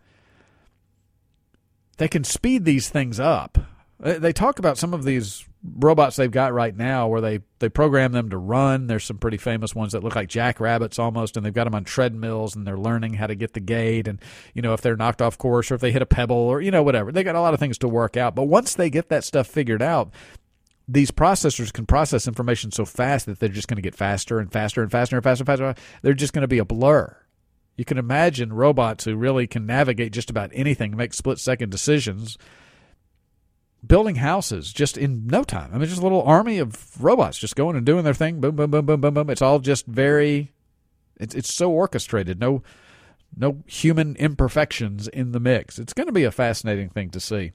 they can speed these things up. They talk about some of these robots they've got right now where they, they program them to run. There's some pretty famous ones that look like jackrabbits almost, and they've got them on treadmills, and they're learning how to get the gait and, you know, if they're knocked off course or if they hit a pebble or, you know, whatever. They got a lot of things to work out. But once they get that stuff figured out, these processors can process information so fast that they're just going to get faster and faster and faster and faster and faster. They're just going to be a blur. You can imagine robots who really can navigate just about anything, make split-second decisions, building houses just in no time. I mean, just a little army of robots just going and doing their thing. Boom, boom, boom, boom, boom, boom. It's all just very, it's it's so orchestrated. No, no human imperfections in the mix. It's going to be a fascinating thing to see.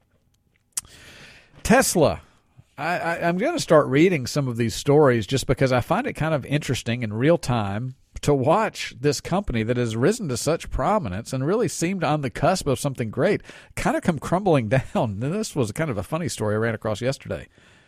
Tesla. I, I, I'm going to start reading some of these stories just because I find it kind of interesting in real time to watch this company that has risen to such prominence and really seemed on the cusp of something great kind of come crumbling down. And this was kind of a funny story I ran across yesterday.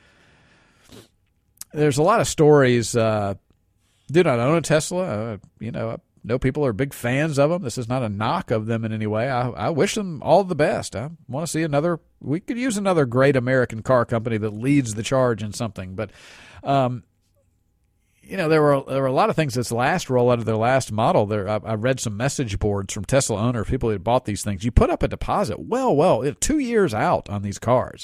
There's a lot of stories. Uh, do not own a Tesla. Uh, you know, I know people are big fans of them. This is not a knock of them in any way. I, I wish them all the best. I want to see another. We could use another great American car company that leads the charge in something. But, um, you know, there were there were a lot of things. This last rollout of their last model, there I, I read some message boards from Tesla owners, people who had bought these things. You put up a deposit well, well, two years out on these cars,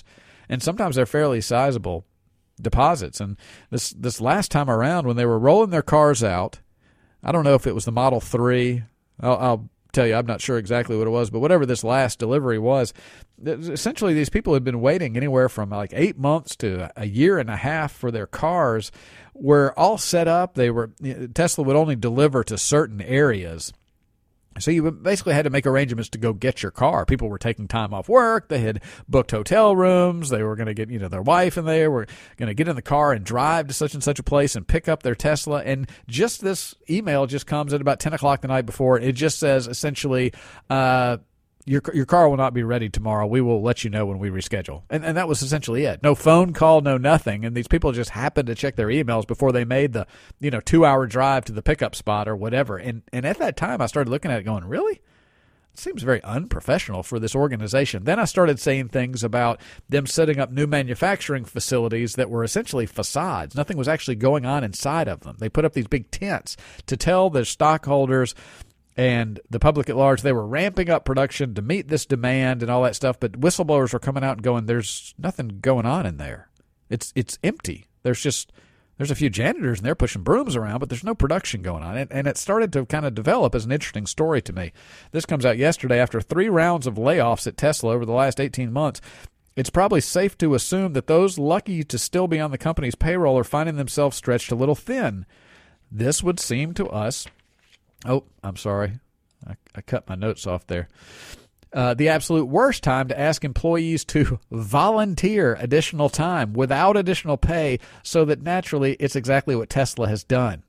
and sometimes they're fairly sizable deposits. And this this last time around, when they were rolling their cars out, I don't know if it was the Model three. I'll, I'll tell you, I'm not sure exactly what it was, but whatever this last delivery was, essentially these people had been waiting anywhere from like eight months to a year and a half for their cars. Were all set up. They were Tesla would only deliver to certain areas. So you basically had to make arrangements to go get your car. People were taking time off work. They had booked hotel rooms. They were going to get, you know, their wife in there. Were going to get in the car and drive to such and such a place and pick up their Tesla. And just this email just comes at about ten o'clock the night before. It just says essentially, uh, your your car will not be ready tomorrow. We will let you know when we reschedule. And and that was essentially it. No phone call, no nothing. And these people just happened to check their emails before they made the, you know, two-hour drive to the pickup spot or whatever. And and at that time, I started looking at it going, really? It seems very unprofessional for this organization. Then I started saying things about them setting up new manufacturing facilities that were essentially facades. Nothing was actually going on inside of them. They put up these big tents to tell their stockholders and the public at large they were ramping up production to meet this demand and all that stuff, but whistleblowers were coming out and going, there's nothing going on in there. It's it's empty. There's just there's a few janitors in there pushing brooms around, but there's no production going on. And, and it started to kind of develop as an interesting story to me. This comes out yesterday after three rounds of layoffs at Tesla over the last eighteen months. It's probably safe to assume that those lucky to still be on the company's payroll are finding themselves stretched a little thin. This would seem to us Oh, I'm sorry. I, I cut my notes off there. Uh, the absolute worst time to ask employees to volunteer additional time without additional pay, so that naturally it's exactly what Tesla has done.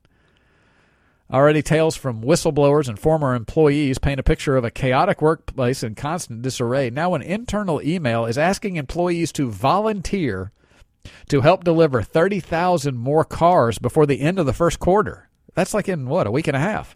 Already tales from whistleblowers and former employees paint a picture of a chaotic workplace in constant disarray. Now an internal email is asking employees to volunteer to help deliver thirty thousand more cars before the end of the first quarter. That's like in, what, a week and a half?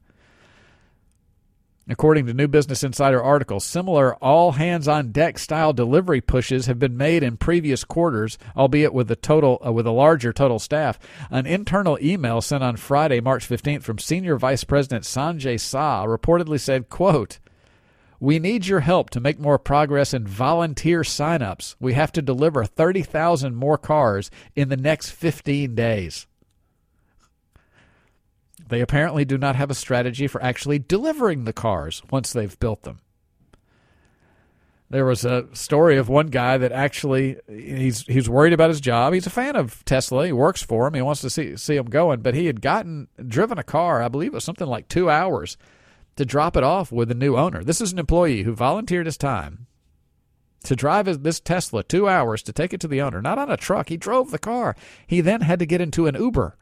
According to New Business Insider articles, similar all-hands-on-deck style delivery pushes have been made in previous quarters, albeit with a total uh, with a larger total staff. An internal email sent on Friday, March fifteenth, from Senior Vice President Sanjay Shah reportedly said, quote, "We need your help to make more progress in volunteer signups. We have to deliver thirty thousand more cars in the next fifteen days. They apparently do not have a strategy for actually delivering the cars once they've built them. There was a story of one guy that actually, he's he's worried about his job. He's a fan of Tesla. He works for him. He wants to see see him going. But he had gotten, driven a car, I believe it was something like two hours, to drop it off with a new owner. This is an employee who volunteered his time to drive this Tesla two hours to take it to the owner. Not on a truck. He drove the car. He then had to get into an Uber.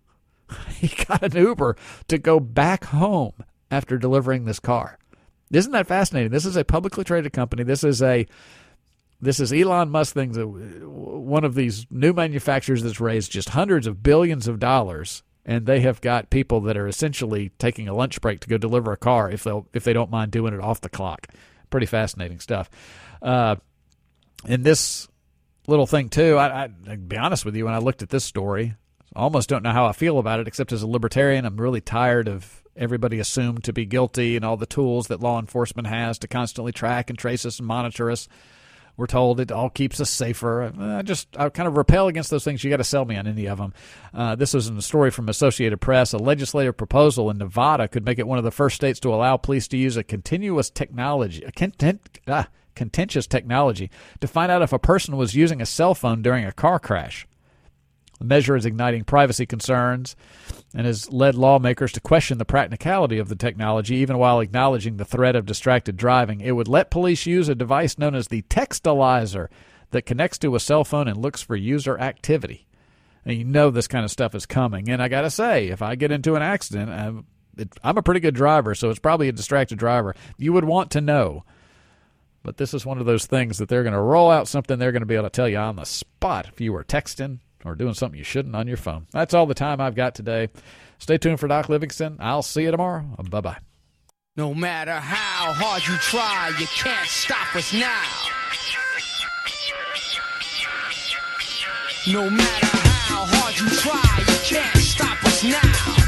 He got an Uber to go back home after delivering this car. Isn't that fascinating? This is a publicly traded company. This is a this is Elon Musk thing, one of these new manufacturers that's raised just hundreds of billions of dollars, and they have got people that are essentially taking a lunch break to go deliver a car if they'll if they don't mind doing it off the clock. Pretty fascinating stuff. Uh, and this little thing too, I, I, I'll be honest with you, when I looked at this story, I almost don't know how I feel about it, except as a libertarian, I'm really tired of everybody assumed to be guilty and all the tools that law enforcement has to constantly track and trace us and monitor us. We're told it all keeps us safer. I just I kind of repel against those things. You got to sell me on any of them. Uh, this is a story from Associated Press. A legislative proposal in Nevada could make it one of the first states to allow police to use a continuous technology, a content, ah, contentious technology to find out if a person was using a cell phone during a car crash. The measure is igniting privacy concerns and has led lawmakers to question the practicality of the technology, even while acknowledging the threat of distracted driving. It would let police use a device known as the Textalizer that connects to a cell phone and looks for user activity. And you know this kind of stuff is coming. And I got to say, if I get into an accident, I'm, it, I'm a pretty good driver, so it's probably a distracted driver. You would want to know. But this is one of those things that they're going to roll out something they're going to be able to tell you on the spot if you were texting or doing something you shouldn't on your phone. That's all the time I've got today. Stay tuned for Doc Livingston. I'll see you tomorrow. Bye-bye. No matter how hard you try, you can't stop us now. No matter how hard you try, you can't stop us now.